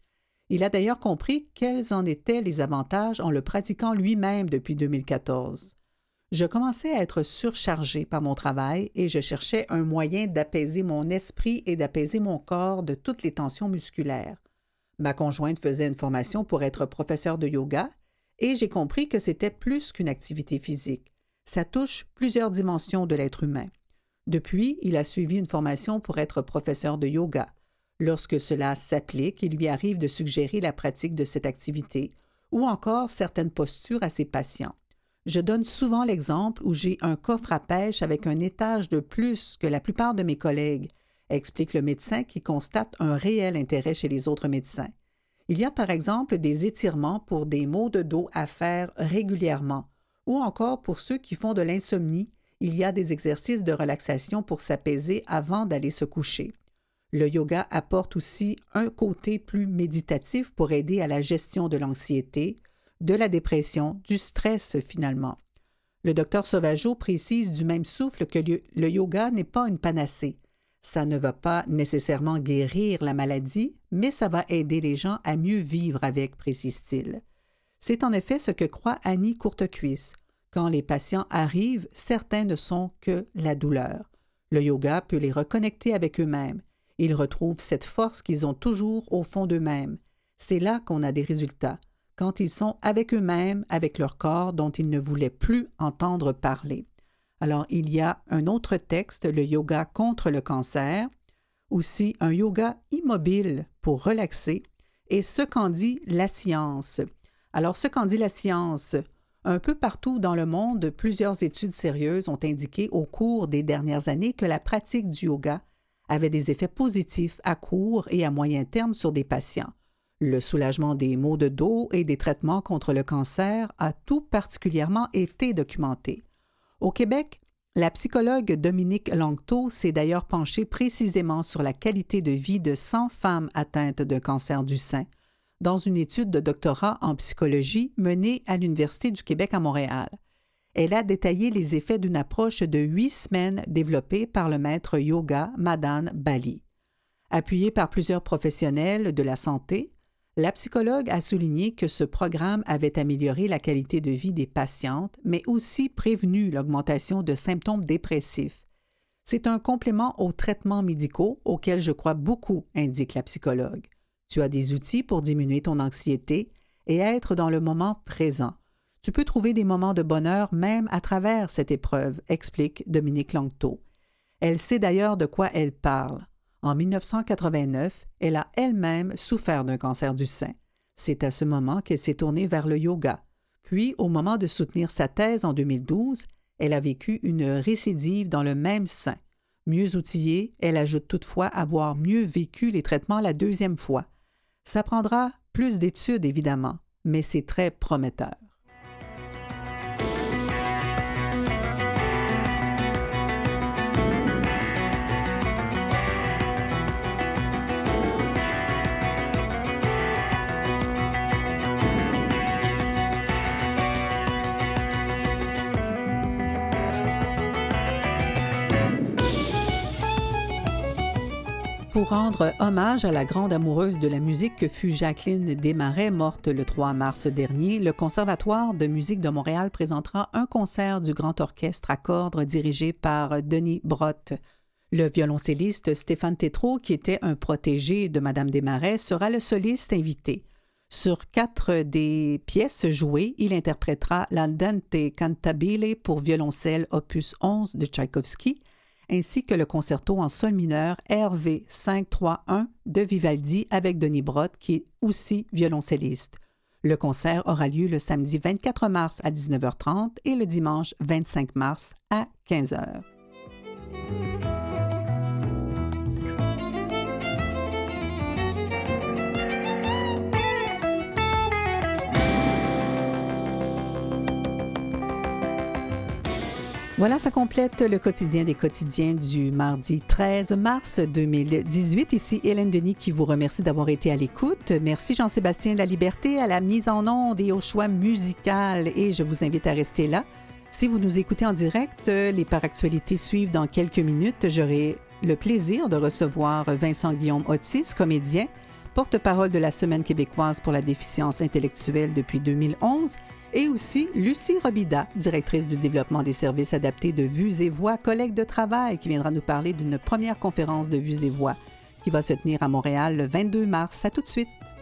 Il a d'ailleurs compris quels en étaient les avantages en le pratiquant lui-même depuis deux mille quatorze. Je commençais à être surchargée par mon travail et je cherchais un moyen d'apaiser mon esprit et d'apaiser mon corps de toutes les tensions musculaires. Ma conjointe faisait une formation pour être professeure de yoga et j'ai compris que c'était plus qu'une activité physique. Ça touche plusieurs dimensions de l'être humain. Depuis, il a suivi une formation pour être professeur de yoga. Lorsque cela s'applique, il lui arrive de suggérer la pratique de cette activité ou encore certaines postures à ses patients. Je donne souvent l'exemple où j'ai un coffre à pêche avec un étage de plus que la plupart de mes collègues, explique le médecin qui constate un réel intérêt chez les autres médecins. Il y a par exemple des étirements pour des maux de dos à faire régulièrement, ou encore pour ceux qui font de l'insomnie, il y a des exercices de relaxation pour s'apaiser avant d'aller se coucher. Le yoga apporte aussi un côté plus méditatif pour aider à la gestion de l'anxiété, de la dépression, du stress finalement. Le docteur Sauvageau précise du même souffle que le, le yoga n'est pas une panacée. Ça ne va pas nécessairement guérir la maladie, mais ça va aider les gens à mieux vivre avec, précise-t-il. C'est en effet ce que croit Annie Courtecuisse. Quand les patients arrivent, certains ne sont que la douleur. Le yoga peut les reconnecter avec eux-mêmes. Ils retrouvent cette force qu'ils ont toujours au fond d'eux-mêmes. C'est là qu'on a des résultats. Quand ils sont avec eux-mêmes, avec leur corps dont ils ne voulaient plus entendre parler. Alors, il y a un autre texte, le yoga contre le cancer, aussi un yoga immobile pour relaxer, et ce qu'en dit la science. Alors, ce qu'en dit la science, un peu partout dans le monde, plusieurs études sérieuses ont indiqué au cours des dernières années que la pratique du yoga avait des effets positifs à court et à moyen terme sur des patients. Le soulagement des maux de dos et des traitements contre le cancer a tout particulièrement été documenté. Au Québec, la psychologue Dominique Langteau s'est d'ailleurs penchée précisément sur la qualité de vie de cent femmes atteintes d'un cancer du sein dans une étude de doctorat en psychologie menée à l'Université du Québec à Montréal. Elle a détaillé les effets d'une approche de huit semaines développée par le maître yoga Madan Bali. Appuyée par plusieurs professionnels de la santé, la psychologue a souligné que ce programme avait amélioré la qualité de vie des patientes, mais aussi prévenu l'augmentation de symptômes dépressifs. C'est un complément aux traitements médicaux auxquels je crois beaucoup, indique la psychologue. Tu as des outils pour diminuer ton anxiété et être dans le moment présent. Tu peux trouver des moments de bonheur même à travers cette épreuve, explique Dominique Langteau. Elle sait d'ailleurs de quoi elle parle. En mille neuf cent quatre-vingt-neuf, elle a elle-même souffert d'un cancer du sein. C'est à ce moment qu'elle s'est tournée vers le yoga. Puis, au moment de soutenir sa thèse en deux mille douze, elle a vécu une récidive dans le même sein. Mieux outillée, elle ajoute toutefois avoir mieux vécu les traitements la deuxième fois. Ça prendra plus d'études, évidemment, mais c'est très prometteur. Pour rendre hommage à la grande amoureuse de la musique que fut Jacqueline Desmarais, morte le trois mars dernier, le Conservatoire de musique de Montréal présentera un concert du Grand Orchestre à cordes dirigé par Denis Brotte. Le violoncelliste Stéphane Tétrault, qui était un protégé de Madame Desmarais, sera le soliste invité. Sur quatre des pièces jouées, il interprétera l'Andante cantabile pour violoncelle opus onze de Tchaïkovski, ainsi que le concerto en sol mineur R V cinq trois un de Vivaldi avec Denis Brotte, qui est aussi violoncelliste. Le concert aura lieu le samedi vingt-quatre mars à dix-neuf heures trente et le dimanche vingt-cinq mars à quinze heures. Voilà, ça complète le quotidien des quotidiens du mardi treize mars deux mille dix-huit. Ici Hélène Denis qui vous remercie d'avoir été à l'écoute. Merci Jean-Sébastien Laliberté à la mise en onde et au choix musical. Et je vous invite à rester là. Si vous nous écoutez en direct, les Paractualités suivent dans quelques minutes. J'aurai le plaisir de recevoir Vincent Guillaume Otis, comédien, porte-parole de la Semaine québécoise pour la déficience intellectuelle depuis deux mille onze, et aussi Lucie Robida, directrice du développement des services adaptés de Vues et Voix, collègue de travail, qui viendra nous parler d'une première conférence de Vues et Voix qui va se tenir à Montréal le vingt-deux mars. À tout de suite!